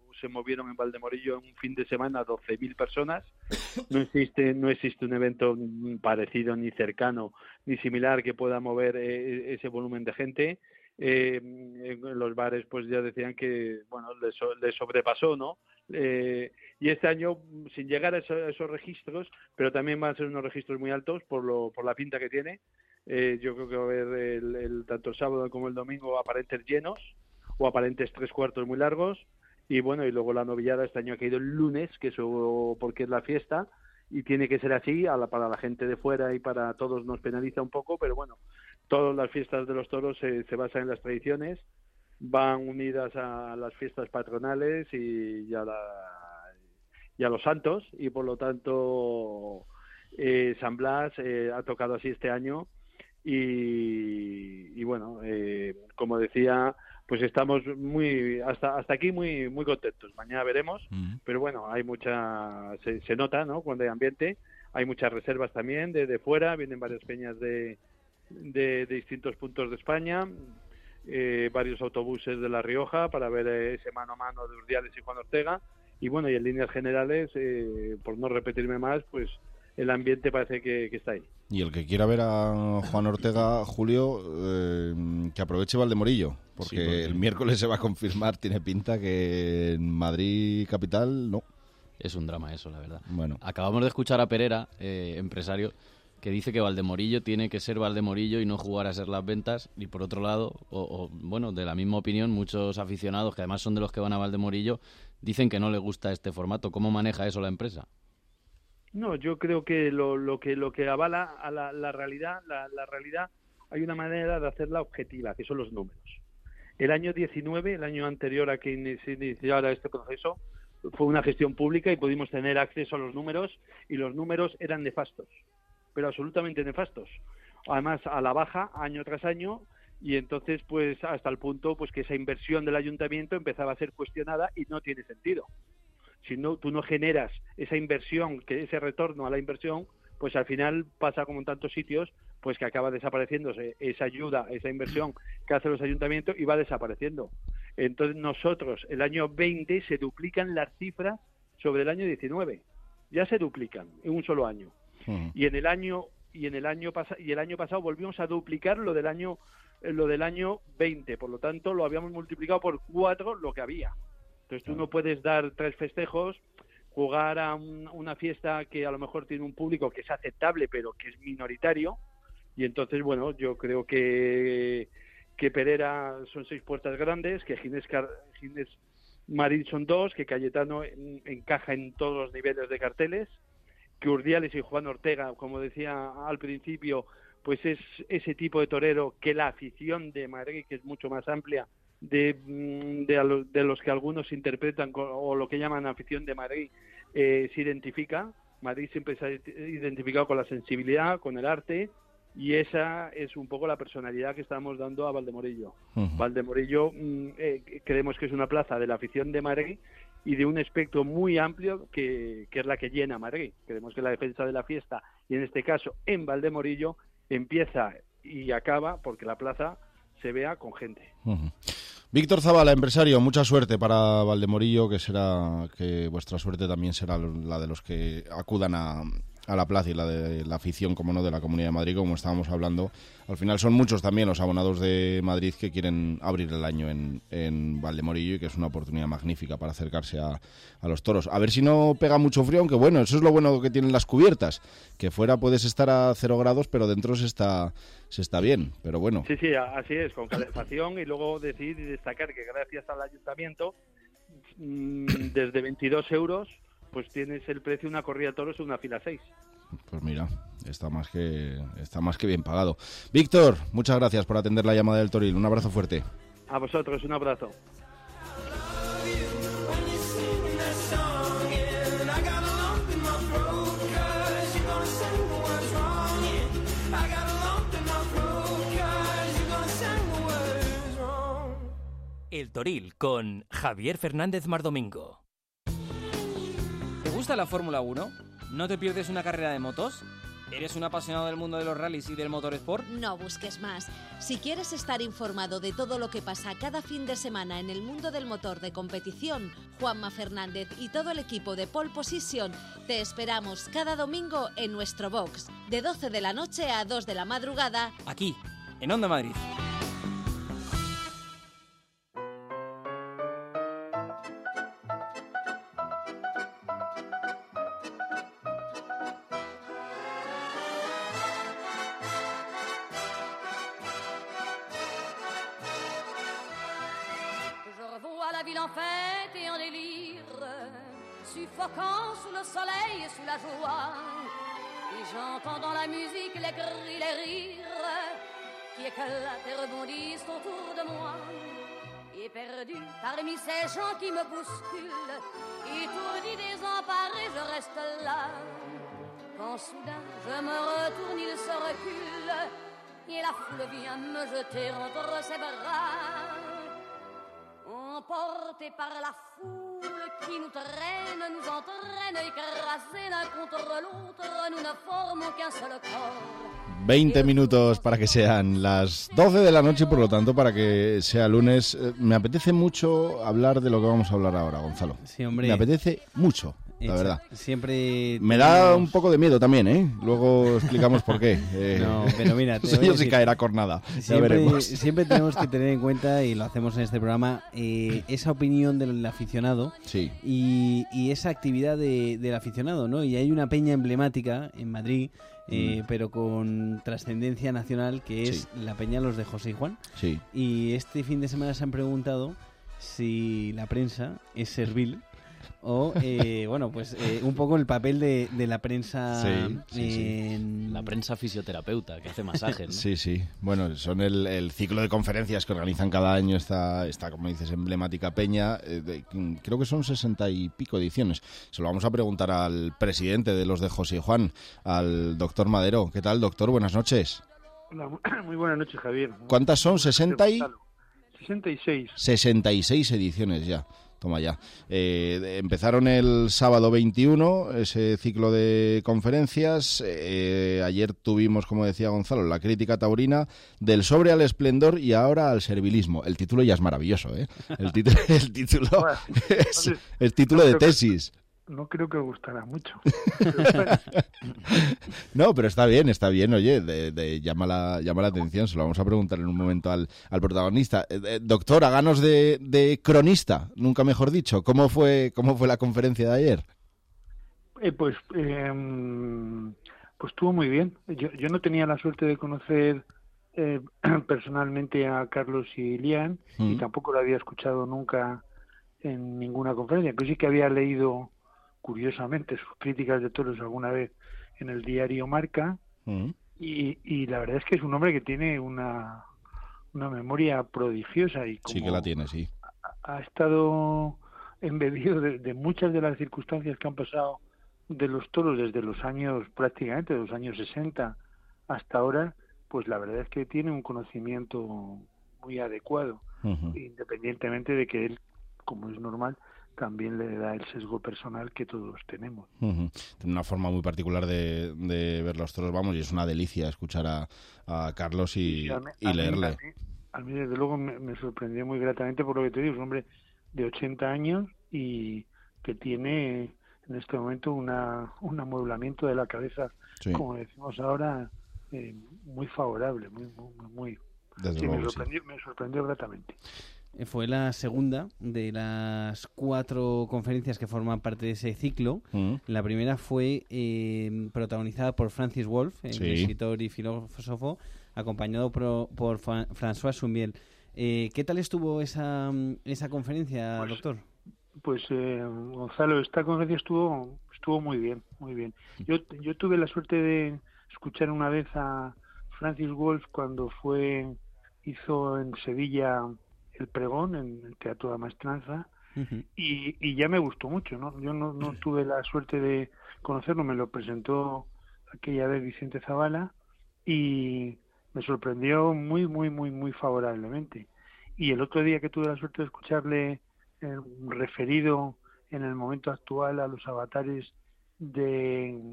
Speaker 10: se movieron en Valdemorillo en un fin de semana 12.000 personas. No existe un evento parecido, ni cercano, ni similar que pueda mover ese volumen de gente. En los bares pues ya decían que bueno les sobrepasó, ¿no? Y este año, sin llegar a esos registros, pero también van a ser unos registros muy altos por la pinta que tiene. Yo creo que va a haber tanto el sábado como el domingo aparentes llenos o aparentes 3/4 muy largos. Y bueno, y luego la novillada este año ha caído el lunes, que eso porque es la fiesta y tiene que ser así, para la gente de fuera y para todos nos penaliza un poco, pero bueno, todas las fiestas de los toros se basan en las tradiciones, van unidas a las fiestas patronales y a los santos, y por lo tanto San Blas ha tocado así este año y bueno, como decía, pues estamos hasta aquí muy contentos. Mañana veremos, pero bueno, hay se nota, ¿no? Cuando hay ambiente, hay muchas reservas también de fuera, vienen varias peñas de distintos puntos de España, varios autobuses de La Rioja para ver ese mano a mano de Urdiales y Juan Ortega, y bueno, y en líneas generales, por no repetirme más, pues el ambiente parece que está ahí.
Speaker 1: Y el que quiera ver a Juan Ortega, Julio, que aproveche Valdemorillo, porque el miércoles se va a confirmar, tiene pinta que en Madrid capital no.
Speaker 4: Es un drama eso, la verdad.
Speaker 1: Bueno.
Speaker 4: Acabamos de escuchar a Perera, empresario, que dice que Valdemorillo tiene que ser Valdemorillo y no jugar a ser Las Ventas, y por otro lado, bueno, de la misma opinión, muchos aficionados, que además son de los que van a Valdemorillo, dicen que no les gusta este formato. ¿Cómo maneja eso la empresa?
Speaker 10: No, yo creo que lo que avala a la realidad, la realidad, hay una manera de hacerla objetiva, que son los números. El año 19, el año anterior a que se iniciara este proceso, fue una gestión pública y pudimos tener acceso a los números, y los números eran nefastos, pero absolutamente nefastos. Además, a la baja, año tras año, y entonces, pues, hasta el punto pues que esa inversión del ayuntamiento empezaba a ser cuestionada y no tiene sentido. Si no, tú no generas esa inversión, ese retorno a la inversión, pues al final pasa como en tantos sitios, pues que acaba desapareciéndose esa ayuda, esa inversión que hacen los ayuntamientos y va desapareciendo. Entonces nosotros, el año 20, se duplican las cifras sobre el año 19. Ya se duplican en un solo año. Y el año pasado volvimos a duplicar lo del año 20. Por lo tanto, lo habíamos multiplicado por 4 lo que había. Entonces tú no puedes dar 3 festejos, jugar a una fiesta que a lo mejor tiene un público que es aceptable pero que es minoritario, y entonces bueno, yo creo que Perera son 6 puertas grandes, que Ginés Marín son 2, que Cayetano encaja en todos los niveles de carteles, que Urdiales y Juan Ortega, como decía al principio, pues es ese tipo de torero que la afición de Madrid, que es mucho más amplia de los que algunos interpretan o lo que llaman afición de Madrid, se identifica. Madrid siempre se ha identificado con la sensibilidad, con el arte, y esa es un poco la personalidad que estamos dando a Valdemorillo. Valdemorillo creemos que es una plaza de la afición de Madrid y de un espectro muy amplio que es la que llena Madrid. Creemos que la defensa de la fiesta, y en este caso en Valdemorillo, empieza y acaba porque la plaza se vea con gente.
Speaker 1: Víctor Zavala, empresario, mucha suerte para Valdemorillo, que vuestra suerte también será la de los que acudan a la plaza y la de la afición, como no, de la Comunidad de Madrid, como estábamos hablando. Al final son muchos también los abonados de Madrid que quieren abrir el año en Valdemorillo, y que es una oportunidad magnífica para acercarse a los toros. A ver si no pega mucho frío, aunque bueno, eso es lo bueno que tienen las cubiertas, que fuera puedes estar a 0 grados, pero dentro se está bien, pero bueno.
Speaker 10: Sí, así es, con calefacción, y luego decir y destacar que gracias al ayuntamiento, desde 22 euros, pues tienes el precio de una corrida de toros en una fila 6.
Speaker 1: Pues mira, está más que bien pagado. Víctor, muchas gracias por atender la llamada del Toril. Un abrazo fuerte.
Speaker 10: A vosotros, un abrazo.
Speaker 2: El Toril con Javier Fernández Mardomingo.
Speaker 11: ¿Te gusta la Fórmula 1? ¿No te pierdes una carrera de motos? ¿Eres un apasionado del mundo de los rallies y del motorsport?
Speaker 12: No busques más. Si quieres estar informado de todo lo que pasa cada fin de semana en el mundo del motor de competición, Juanma Fernández y todo el equipo de Pole Position te esperamos cada domingo en nuestro box, de 12 de la noche a 2 de la madrugada,
Speaker 11: aquí, en Onda Madrid.
Speaker 13: La ville en fête et en délire, suffocant sous le soleil et sous la joie. Et j'entends dans la musique les cris, les rires qui éclatent et rebondissent autour de moi. Et perdu parmi ces gens qui me bousculent, étourdi, désemparé, je reste là. Quand soudain je me retourne, il se recule et la foule vient me jeter entre ses bras. Emportés par la foule qui nous traîne, nous entraîne, écrasés l'un contre l'autre, nous ne formons qu'un seul corps.
Speaker 1: 20 minutos para que sean las 12 de la noche y por lo tanto para que sea lunes. Me apetece mucho hablar de lo que vamos a hablar ahora, Gonzalo.
Speaker 3: Sí, hombre.
Speaker 1: Me apetece mucho. La verdad.
Speaker 3: Siempre
Speaker 1: me da un poco de miedo también, ¿eh? Luego explicamos por qué.
Speaker 3: No, pero mira,
Speaker 1: no sé yo si caerá cornada.
Speaker 3: Siempre tenemos que tener en cuenta, y lo hacemos en este programa, esa opinión del aficionado,
Speaker 1: sí,
Speaker 3: y esa actividad del aficionado, ¿no? Y hay una peña emblemática en Madrid, pero con trascendencia nacional, que es la peña Los de José y Juan.
Speaker 1: Sí.
Speaker 3: Y este fin de semana se han preguntado si la prensa es servil o bueno, pues un poco el papel de la prensa,
Speaker 4: la prensa fisioterapeuta que hace masajes, ¿no?
Speaker 1: Sí. Bueno, son el ciclo de conferencias que organizan cada año esta, como dices, emblemática peña. Creo que son 60 y pico ediciones. Se lo vamos a preguntar al presidente de Los de José y Juan, al doctor Madero. ¿Qué tal, doctor? Buenas noches.
Speaker 10: Hola, muy buenas noches, Javier.
Speaker 1: ¿Cuántas son? 66.
Speaker 10: 66
Speaker 1: ediciones ya. Toma ya. Empezaron el sábado 21 ese ciclo de conferencias. Ayer tuvimos, como decía Gonzalo, la crítica taurina, del sobre al esplendor y ahora al servilismo. El título ya es maravilloso, ¿eh? El título
Speaker 10: bueno,
Speaker 1: es el título de tesis.
Speaker 10: No creo que gustará mucho.
Speaker 1: No, pero está bien, oye, llama la atención. Se lo vamos a preguntar en un momento al protagonista. Doctor, háganos de cronista, nunca mejor dicho. ¿Cómo fue la conferencia de ayer?
Speaker 10: Pues estuvo muy bien. Yo no tenía la suerte de conocer personalmente a Carlos y Lian, y tampoco lo había escuchado nunca en ninguna conferencia. Pero sí que había leído, curiosamente, sus críticas de toros alguna vez en el diario Marca, y la verdad es que es un hombre que tiene una memoria prodigiosa, y como
Speaker 1: sí que la tiene, sí.
Speaker 10: Ha estado embebido de muchas de las circunstancias que han pasado de los toros desde los años, prácticamente de los años 60 hasta ahora, pues la verdad es que tiene un conocimiento muy adecuado, independientemente de que él, como es normal, también le da el sesgo personal que todos tenemos.
Speaker 1: Tiene una forma muy particular de ver los toros, vamos, y es una delicia escuchar a Carlos y leerle.
Speaker 10: A mí, desde luego, me sorprendió muy gratamente por lo que te digo. Es un hombre de 80 años y que tiene en este momento un amueblamiento de la cabeza, como decimos ahora, muy favorable, muy. Sí, me sorprendió gratamente.
Speaker 3: Fue la segunda de las 4 conferencias que forman parte de ese ciclo. La primera fue protagonizada por Francis Wolff, escritor y filósofo, acompañado por François Sumiel. ¿Qué tal estuvo esa conferencia, doctor?
Speaker 10: Pues Gonzalo, esta conferencia estuvo muy bien, muy bien. Yo tuve la suerte de escuchar una vez a Francis Wolff cuando hizo en Sevilla el pregón en el Teatro de la Maestranza, y ya me gustó mucho, ¿no? Yo no tuve la suerte de conocerlo, me lo presentó aquella vez Vicente Zavala y me sorprendió muy, muy, muy, muy favorablemente. Y el otro día que tuve la suerte de escucharle referido en el momento actual a los avatares de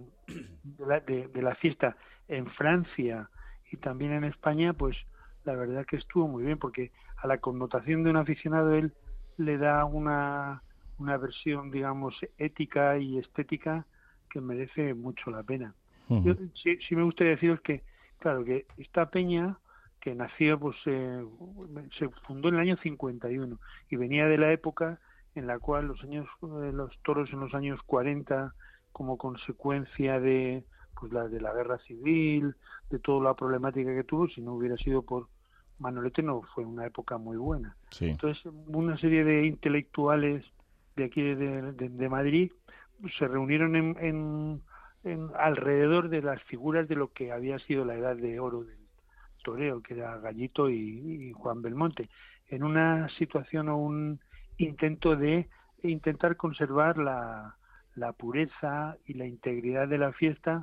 Speaker 10: la fiesta en Francia y también en España, pues la verdad que estuvo muy bien, porque a la connotación de un aficionado él le da una versión, digamos, ética y estética que merece mucho la pena. Yo sí me gustaría deciros que, claro, que esta peña que nació, pues se fundó en el año 51 y venía de la época en la cual los toros en los años 40, como consecuencia de la guerra civil, de toda la problemática que tuvo, si no hubiera sido por Manolete, no fue una época muy buena.
Speaker 1: Sí.
Speaker 10: Entonces, una serie de intelectuales de aquí de Madrid se reunieron en alrededor de las figuras de lo que había sido la edad de oro del toreo, que era Gallito y Juan Belmonte, en una situación o un intento de intentar conservar la pureza y la integridad de la fiesta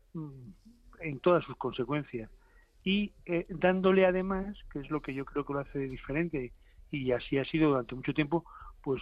Speaker 10: en todas sus consecuencias, y dándole además, que es lo que yo creo que lo hace diferente, y así ha sido durante mucho tiempo, pues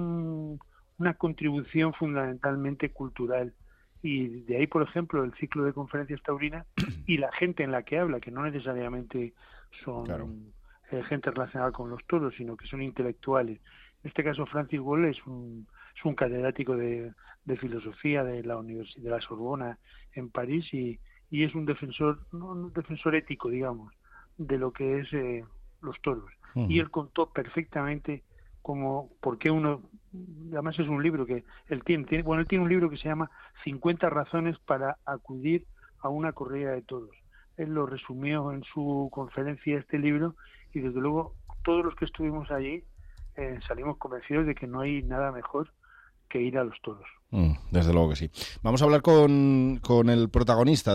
Speaker 10: una contribución fundamentalmente cultural. Y de ahí, por ejemplo, el ciclo de conferencias taurinas y la gente en la que habla, que no necesariamente son gente relacionada con los toros, sino que son intelectuales. En este caso, Francis Boll es un catedrático de filosofía de la Universidad de la Sorbona en París y es un defensor ético, digamos, de lo que es los toros. Y él contó perfectamente por qué uno, además es un libro que él tiene un libro que se llama 50 razones para acudir a una corrida de toros. Él lo resumió en su conferencia, este libro, y desde luego todos los que estuvimos allí salimos convencidos de que no hay nada mejor que ir a los toros.
Speaker 1: Desde luego que sí. Vamos a hablar con el protagonista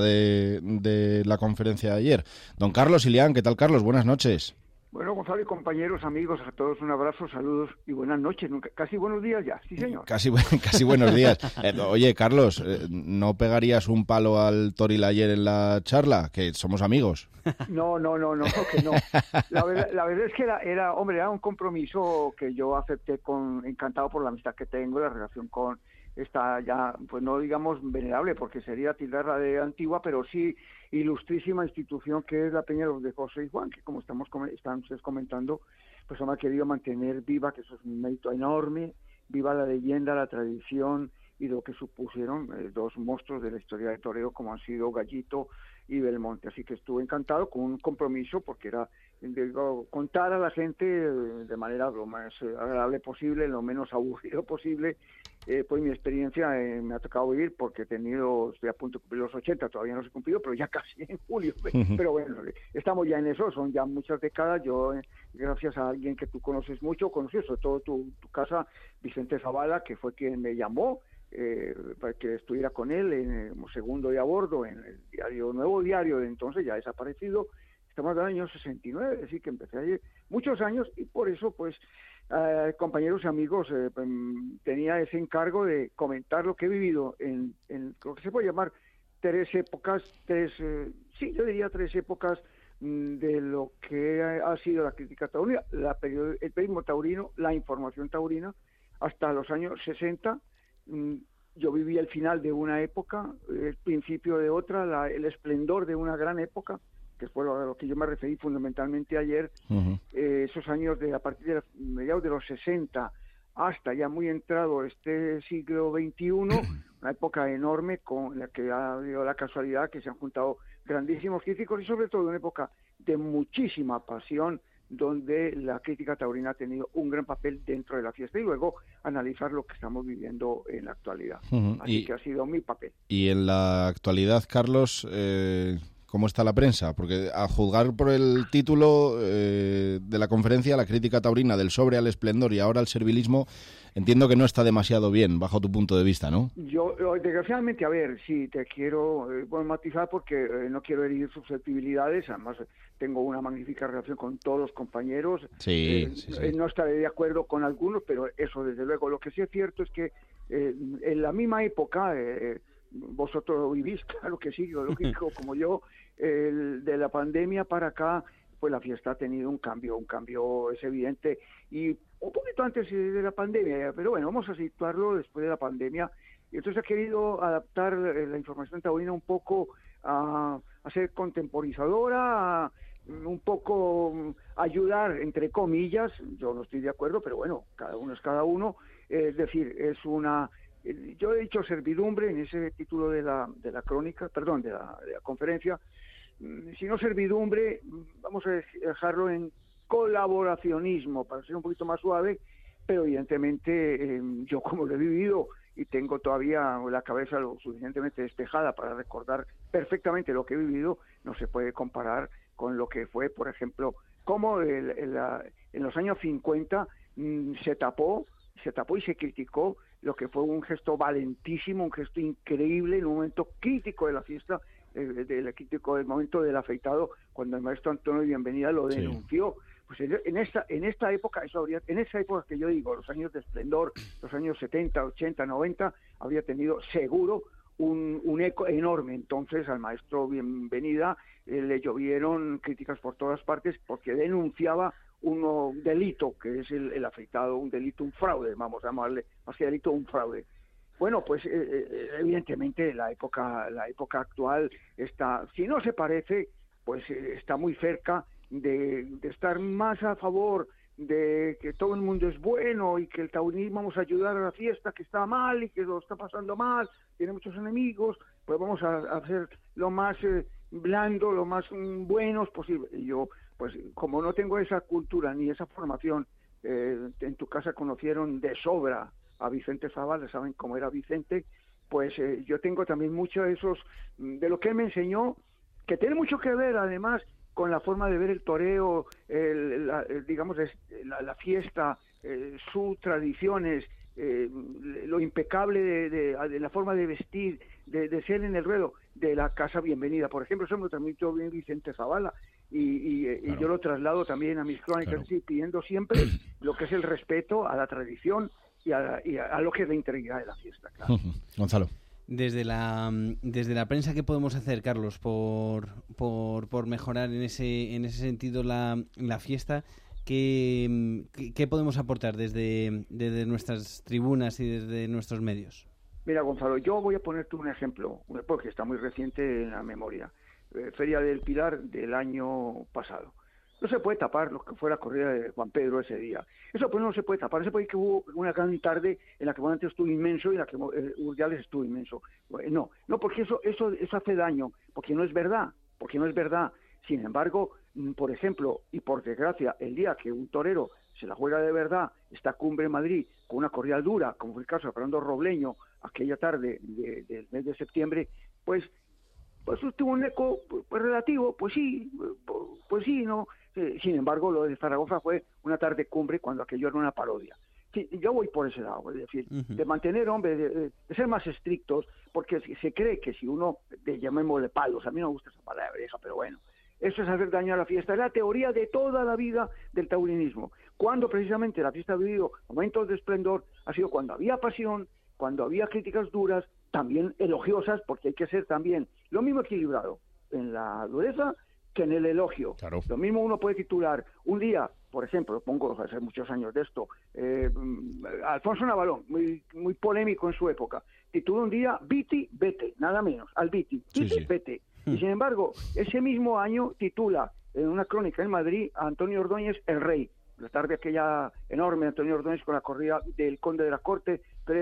Speaker 1: de la conferencia de ayer, don Carlos Ilián. ¿Qué tal, Carlos? Buenas noches.
Speaker 14: Bueno, Gonzalo y compañeros, amigos, a todos un abrazo, saludos y buenas noches. Casi buenos días ya, sí señor.
Speaker 1: Casi buenos días. Oye, Carlos, ¿no pegarías un palo al Toril ayer en la charla? Que somos amigos.
Speaker 14: No, que no. La verdad es que era un compromiso que yo acepté encantado por la amistad que tengo, la relación con esta ya, pues no digamos venerable, porque sería tildarla de antigua, pero sí ilustrísima institución que es la Peña de José y Juan, que como están ustedes comentando, pues han querido mantener viva, que eso es un mérito enorme, viva la leyenda, la tradición y lo que supusieron dos monstruos de la historia del toreo como han sido Gallito y Belmonte. Así que estuve encantado con un compromiso porque era contar a la gente de manera lo más agradable posible, lo menos aburrido posible. Pues mi experiencia me ha tocado vivir porque estoy a punto de cumplir los 80, todavía no se he cumplido, pero ya casi en julio. Pero bueno, estamos ya en eso, son ya muchas décadas. Yo, gracias a alguien que tú conoces mucho, conocí sobre todo tu casa, Vicente Zavala, que fue quien me llamó para que estuviera con él en el segundo de a bordo, en el diario Nuevo Diario, de entonces ya desaparecido. Estamos en el año 69, así que empecé ayer muchos años y por eso, pues, compañeros y amigos, tenía ese encargo de comentar lo que he vivido en lo que se puede llamar tres épocas de lo que ha sido la crítica taurina, el periodismo taurino, la información taurina, hasta los años 60. Yo viví el final de una época, el principio de otra, el esplendor de una gran época, que fue a lo que yo me referí fundamentalmente ayer. Esos años a partir de mediados de los 60 hasta ya muy entrado este siglo XXI, una época enorme con la que ha habido la casualidad que se han juntado grandísimos críticos y sobre todo una época de muchísima pasión, donde la crítica taurina ha tenido un gran papel dentro de la fiesta y luego analizar lo que estamos viviendo en la actualidad. Así que ha sido mi papel.
Speaker 1: Y en la actualidad, Carlos, ¿cómo está la prensa? Porque a juzgar por el título de la conferencia, la crítica taurina del sobre al esplendor y ahora al servilismo, entiendo que no está demasiado bien, bajo tu punto de vista, ¿no?
Speaker 14: Yo, desgraciadamente, a ver, sí, te quiero matizar porque no quiero herir susceptibilidades, además tengo una magnífica relación con todos los compañeros.
Speaker 1: Sí.
Speaker 14: No estaré de acuerdo con algunos, pero eso desde luego. Lo que sí es cierto es que en la misma época, vosotros lo vivís, claro que sí, lógico, como yo, de la pandemia para acá, pues la fiesta ha tenido un cambio es evidente, y un poquito antes de la pandemia, pero bueno, vamos a situarlo después de la pandemia. Y entonces ha querido adaptar la información taurina un poco a ser contemporizadora, un poco ayudar, entre comillas. Yo no estoy de acuerdo, pero bueno, cada uno es cada uno. Es decir, es una... Yo he dicho servidumbre en ese título de la crónica, perdón, de la conferencia. Si no servidumbre, vamos a dejarlo en colaboracionismo, para ser un poquito más suave, pero evidentemente yo, como lo he vivido y tengo todavía la cabeza lo suficientemente despejada para recordar perfectamente lo que he vivido, no se puede comparar con lo que fue, por ejemplo, cómo en los años 50 se tapó y se criticó lo que fue un gesto valentísimo, un gesto increíble en un momento crítico de la fiesta, crítico del momento del afeitado, cuando el maestro Antonio Bienvenida lo denunció. Pues en esta época, en esa época que yo digo, los años de esplendor, los años 70, 80, 90, habría tenido seguro un eco enorme. Entonces al maestro Bienvenida le llovieron críticas por todas partes porque denunciaba un delito, que es el afeitado, un delito, un fraude, vamos a llamarle, más que delito, un fraude. Bueno, pues evidentemente la época actual está, si no se parece, pues está muy cerca de estar más a favor de que todo el mundo es bueno y que el taurinismo vamos a ayudar a la fiesta que está mal y que lo está pasando mal, tiene muchos enemigos, pues vamos a hacer lo más blando, lo más buenos posible. Y yo, pues como no tengo esa cultura ni esa formación, en tu casa conocieron de sobra a Vicente Zavala, saben cómo era Vicente, pues yo tengo también mucho de de lo que él me enseñó, que tiene mucho que ver además con la forma de ver el toreo, digamos, la fiesta, sus tradiciones, lo impecable de la forma de vestir, de ser en el ruedo, de la Casa Bienvenida. Por ejemplo, eso me lo transmitió bien Vicente Zavala, y yo lo traslado también a mis crónicas, sí, pidiendo siempre lo que es el respeto a la tradición y a lo que es la integridad de la fiesta, claro.
Speaker 1: Gonzalo.
Speaker 3: Desde la prensa, ¿qué podemos hacer, Carlos, por mejorar en ese sentido la fiesta? ¿Qué podemos aportar desde nuestras tribunas y desde nuestros medios?
Speaker 14: Mira, Gonzalo, yo voy a ponerte un ejemplo, porque está muy reciente en la memoria. Feria del Pilar del año pasado. No se puede tapar lo que fue la corrida de Juan Pedro ese día. Eso pues no se puede tapar. Se puede que hubo una gran tarde en la que Bonantes estuvo inmenso y en la que Urdiales estuvo inmenso. No, porque eso hace daño, porque no es verdad. Sin embargo, por ejemplo, y por desgracia, el día que un torero se la juega de verdad, esta Cumbre en Madrid, con una corrida dura, como fue el caso de Fernando Robleño, aquella tarde del mes de septiembre, pues tuvo un eco pues relativo, pues sí, ¿no? Sin embargo, lo de Zaragoza fue una tarde cumbre cuando aquello era una parodia. Sí, yo voy por ese lado, es decir, de mantener, hombre, de ser más estrictos, porque se cree que si uno, llamémosle palos, a mí no me gusta esa palabra, pero bueno, eso es hacer daño a la fiesta. Es la teoría de toda la vida del taurinismo. Cuando precisamente la fiesta ha vivido momentos de esplendor, ha sido cuando había pasión, cuando había críticas duras, también elogiosas, porque hay que ser también lo mismo equilibrado en la dureza que en el elogio.
Speaker 1: Claro.
Speaker 14: Lo mismo uno puede titular un día, por ejemplo, pongo hace muchos años de esto, Alfonso Navalón, muy polémico en su época, titula un día Viti, vete, nada menos, al Viti, Viti, vete. Y sin embargo, ese mismo año titula en una crónica en Madrid a Antonio Ordóñez el Rey. La tarde aquella enorme, Antonio Ordóñez con la corrida del Conde de la Corte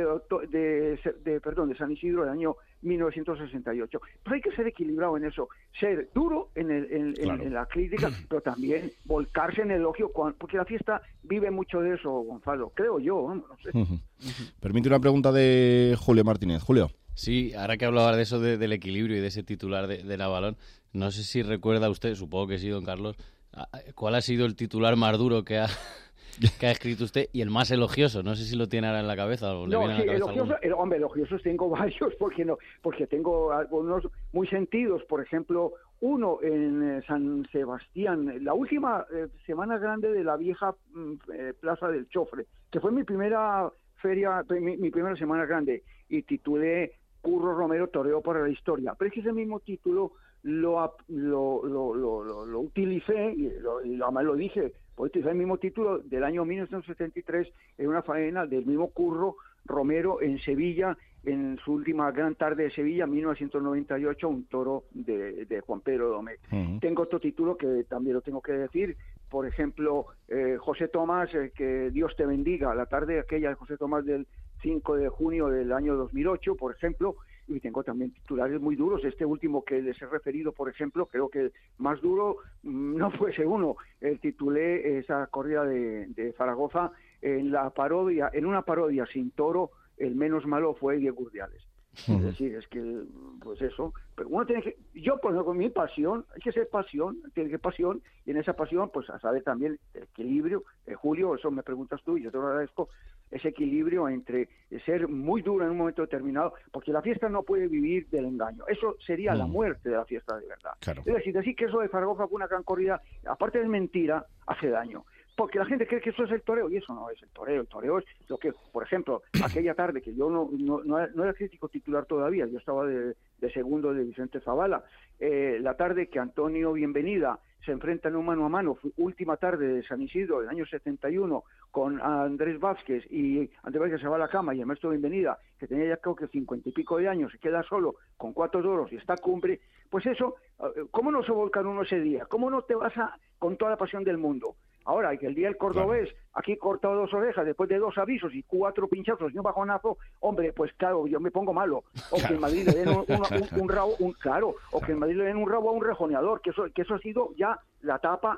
Speaker 14: de San Isidro del año 1968. Pues hay que ser equilibrado en eso, ser duro en la crítica, pero también volcarse en el elogio, porque la fiesta vive mucho de eso, Gonzalo, creo yo, no sé.
Speaker 1: Permite una pregunta de Julio Martínez. Julio.
Speaker 4: Sí, ahora que hablaba de eso del equilibrio y de ese titular de Navalón, no sé si recuerda usted, supongo que sí, don Carlos, ¿cuál ha sido el titular más duro que ha escrito usted y el más elogioso? No sé si lo tiene ahora en la cabeza o le viene a la cabeza.
Speaker 14: Elogiosos tengo varios, porque tengo algunos muy sentidos. Por ejemplo, uno en San Sebastián, la última semana grande de la vieja Plaza del Chofre, que fue mi primera feria, mi primera semana grande, y titulé Curro Romero Toreo para la Historia. Pero es que ese mismo título lo utilicé, y además lo dije, pues utilicé el mismo título del año 1973 en una faena del mismo Curro Romero en Sevilla, en su última gran tarde de Sevilla, 1998, un toro de Juan Pedro Domecq. Tengo otro título que también lo tengo que decir, por ejemplo, José Tomás, que Dios te bendiga, la tarde aquella de José Tomás del 5 de junio del año 2008, por ejemplo, y tengo también titulares muy duros. Este último que les he referido, por ejemplo, creo que más duro no fuese uno. Titulé esa corrida de Zaragoza en una parodia sin toro. El menos malo fue Diego Urdiales. Es decir, es que, pues eso, pero uno tiene que, yo con mi pasión, hay que ser pasión, tiene que pasión, y en esa pasión, pues a saber también el equilibrio, Julio, eso me preguntas tú, y yo te lo agradezco, ese equilibrio entre ser muy duro en un momento determinado, porque la fiesta no puede vivir del engaño, eso sería la muerte de la fiesta de verdad.
Speaker 1: Claro.
Speaker 14: Es decir que eso de Zaragoza fue una gran corrida, aparte de mentira, hace daño. Porque la gente cree que eso es el toreo, y eso no es el toreo es lo que, por ejemplo, aquella tarde que yo no era crítico titular todavía, yo estaba de segundo de Vicente Zavala, la tarde que Antonio Bienvenida se enfrenta en un mano a mano, última tarde de San Isidro del año 71, con Andrés Vázquez, y Andrés Vázquez se va a la cama, y el maestro Bienvenida, que tenía ya creo que 50 y pico de años, se queda solo con 4 toros y está cumbre, pues eso, ¿cómo no se volcan uno ese día? ¿Cómo no te vas con toda la pasión del mundo? Ahora, que el día del cordobés, aquí cortado 2 orejas, después de 2 avisos y 4 pinchazos y un bajonazo, hombre, pues claro, yo me pongo malo. O que en Madrid le den un rabo, o que en Madrid le den un rabo a un rejoneador, que eso ha sido ya la tapa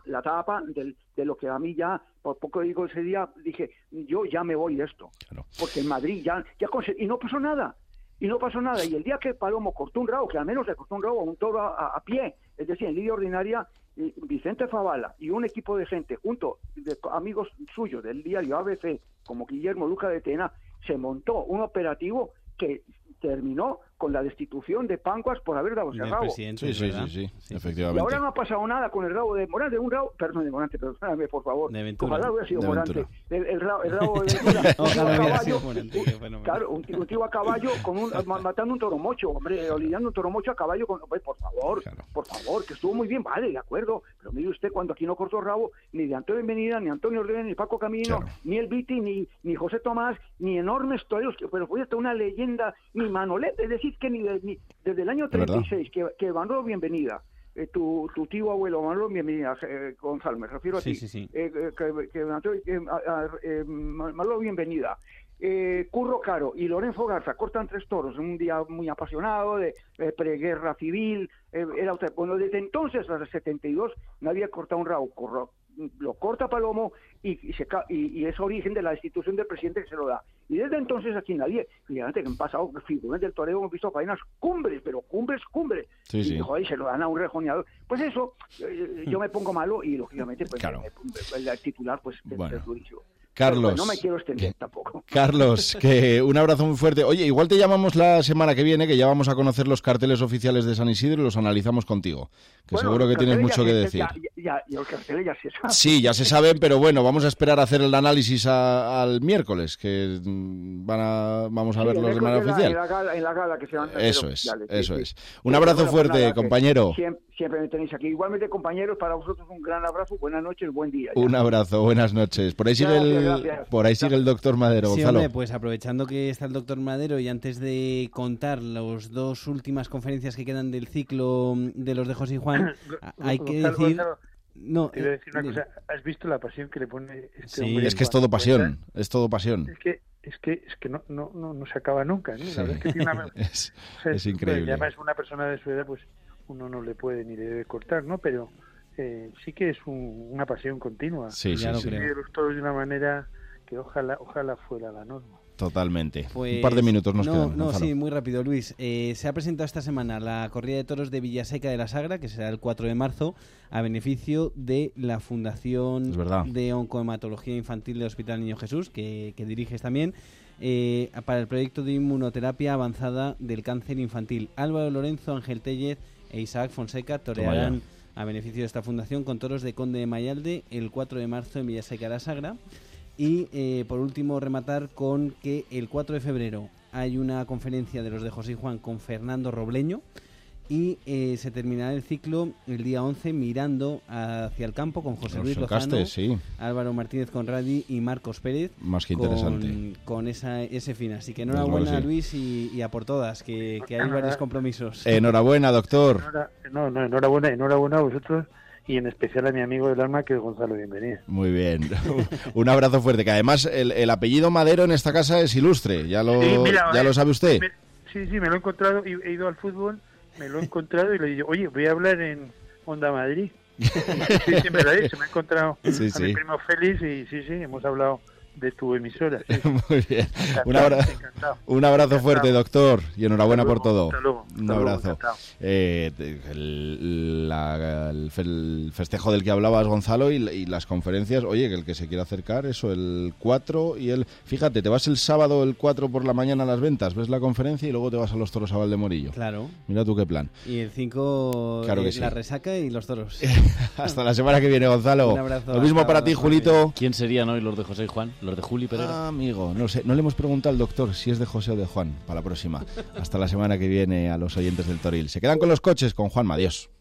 Speaker 14: de lo que a mí ya, por poco digo ese día, dije, yo ya me voy de esto. Claro. Porque en Madrid ya y no pasó nada. Y el día que Palomo cortó un rabo, que al menos le cortó un rabo a un toro a pie, es decir, en lidia ordinaria, Vicente Zavala y un equipo de gente, junto de amigos suyos del diario ABC, como Guillermo Luca de Tena, se montó un operativo que terminó con la destitución de Pancuas por haber dado ese rabo.
Speaker 1: Sí, efectivamente.
Speaker 14: Y ahora no ha pasado nada con el rabo de Morante, perdóname, por favor. Ojalá hubiera sido Morante. El rabo de claro, un tío a caballo matando un toro mocho, hombre, lidiando un toro mocho a caballo por favor, que estuvo muy bien, vale, de acuerdo, pero mire usted, cuando aquí no cortó rabo ni de Antonio Benvenida, ni Antonio Ordóñez, ni Paco Camino, ni el Viti, ni José Tomás, ni enormes toreros, pero fue hasta una leyenda, ni Manolete, es decir, que ni desde el año 36, que Manolo Bienvenida, tu tío abuelo Manolo Bienvenida, Gonzalo, me refiero a ti, Manolo Bienvenida, Curro Caro y Lorenzo Garza cortan 3 toros en un día muy apasionado de preguerra civil, desde entonces hasta el 72 no había cortado un rabo, lo corta Palomo y es origen de la destitución del presidente que se lo da. Y desde entonces aquí nadie, fíjate que han pasado figuras del toreo, hemos visto faenas cumbres, y joder, se lo dan a un rejoneador. Pues eso, yo me pongo malo y lógicamente pues el titular pues es durísimo.
Speaker 1: Carlos,
Speaker 14: no me quiero extender tampoco.
Speaker 1: Carlos, que un abrazo muy fuerte. Oye, igual te llamamos la semana que viene, que ya vamos a conocer los carteles oficiales de San Isidro y los analizamos contigo, que seguro que tienes mucho que decir.
Speaker 14: Ya los carteles ya se saben.
Speaker 1: Sí, ya se saben, pero bueno, vamos a esperar a hacer el análisis al miércoles, que vamos a verlos de manera oficial.
Speaker 14: En la gala que se van a hacer.
Speaker 1: Eso es. Un abrazo fuerte, compañero.
Speaker 14: Siempre me tenéis aquí. Igualmente, compañeros, para vosotros un gran abrazo, buenas noches, buen día.
Speaker 1: Un abrazo, buenas noches. Por ahí sigue el doctor Madero,
Speaker 3: sí,
Speaker 1: Gonzalo.
Speaker 3: Hombre, pues aprovechando que está el doctor Madero y antes de contar las 2 últimas conferencias que quedan del ciclo de los de José y Juan, hay que decir...
Speaker 10: No, te voy a decir una cosa. ¿Has visto la pasión que le pone este
Speaker 1: hombre?
Speaker 10: Sí,
Speaker 1: es que es todo pasión, es todo pasión.
Speaker 10: Es que no se acaba nunca, ¿no? La verdad es que tiene
Speaker 1: es increíble.
Speaker 10: Además, una persona de su edad, pues uno no le puede ni le debe cortar, ¿no? Pero sí que es una pasión continua.
Speaker 1: Sí.
Speaker 10: Los toros de una manera que ojalá fuera la norma.
Speaker 1: Totalmente. Pues, un par de minutos nos quedan.
Speaker 3: No, sí, muy rápido, Luis. Se ha presentado esta semana la corrida de toros de Villaseca de la Sagra, que será el 4 de marzo, a beneficio de la Fundación de Oncohematología Infantil del Hospital Niño Jesús, que diriges también, para el proyecto de inmunoterapia avanzada del cáncer infantil. Álvaro Lorenzo, Ángel Tellez e Isaac Fonseca torearán a beneficio de esta fundación con toros de Conde de Mayalde el 4 de marzo en Villaseca de la Sagra. Y por último rematar con que el 4 de febrero hay una conferencia de los de José y Juan con Fernando Robleño, y se terminará el ciclo el día 11 mirando hacia el campo con José Luis Lozano,
Speaker 1: sí.
Speaker 3: Álvaro Martínez Conradi y Marcos Pérez.
Speaker 1: Más que interesante.
Speaker 3: Con ese fin. Así que enhorabuena, Luis, y a por todas, que hay varios compromisos.
Speaker 1: Enhorabuena, doctor.
Speaker 10: Enhorabuena a vosotros y en especial a mi amigo del alma, que es Gonzalo. Bienvenido.
Speaker 1: Muy bien. Un abrazo fuerte, que además el apellido Madero en esta casa es ilustre. Ya lo sabe usted.
Speaker 10: Sí, me lo he encontrado, he ido al fútbol, me lo he encontrado y le digo, oye, voy a hablar en Onda Madrid. Sí, me lo he dicho, me he encontrado a mi primo Félix y sí, hemos hablado de tu emisora. Sí.
Speaker 1: Muy bien. Un abrazo fuerte, doctor, y enhorabuena por todo. Un abrazo. El festejo del que hablabas, Gonzalo, y las conferencias, oye, que el que se quiera acercar, eso, el 4 y el... Fíjate, te vas el sábado el 4 por la mañana a las ventas, ves la conferencia y luego te vas a los toros a Valdemorillo.
Speaker 3: Claro.
Speaker 1: Mira tú qué plan.
Speaker 3: Y el 5,
Speaker 1: claro que sí.
Speaker 3: La resaca y los toros.
Speaker 1: Hasta la semana que viene, Gonzalo.
Speaker 3: Un abrazo.
Speaker 1: Lo mismo para ti, Julito.
Speaker 4: ¿Quién serían hoy los de José y Juan? ¿Los de Juli Pereira?
Speaker 1: Amigo, no sé, no le hemos preguntado al doctor si es de José o de Juan para la próxima. Hasta la semana que viene a los oyentes del Toril. Se quedan con los coches, con Juanma. Adiós.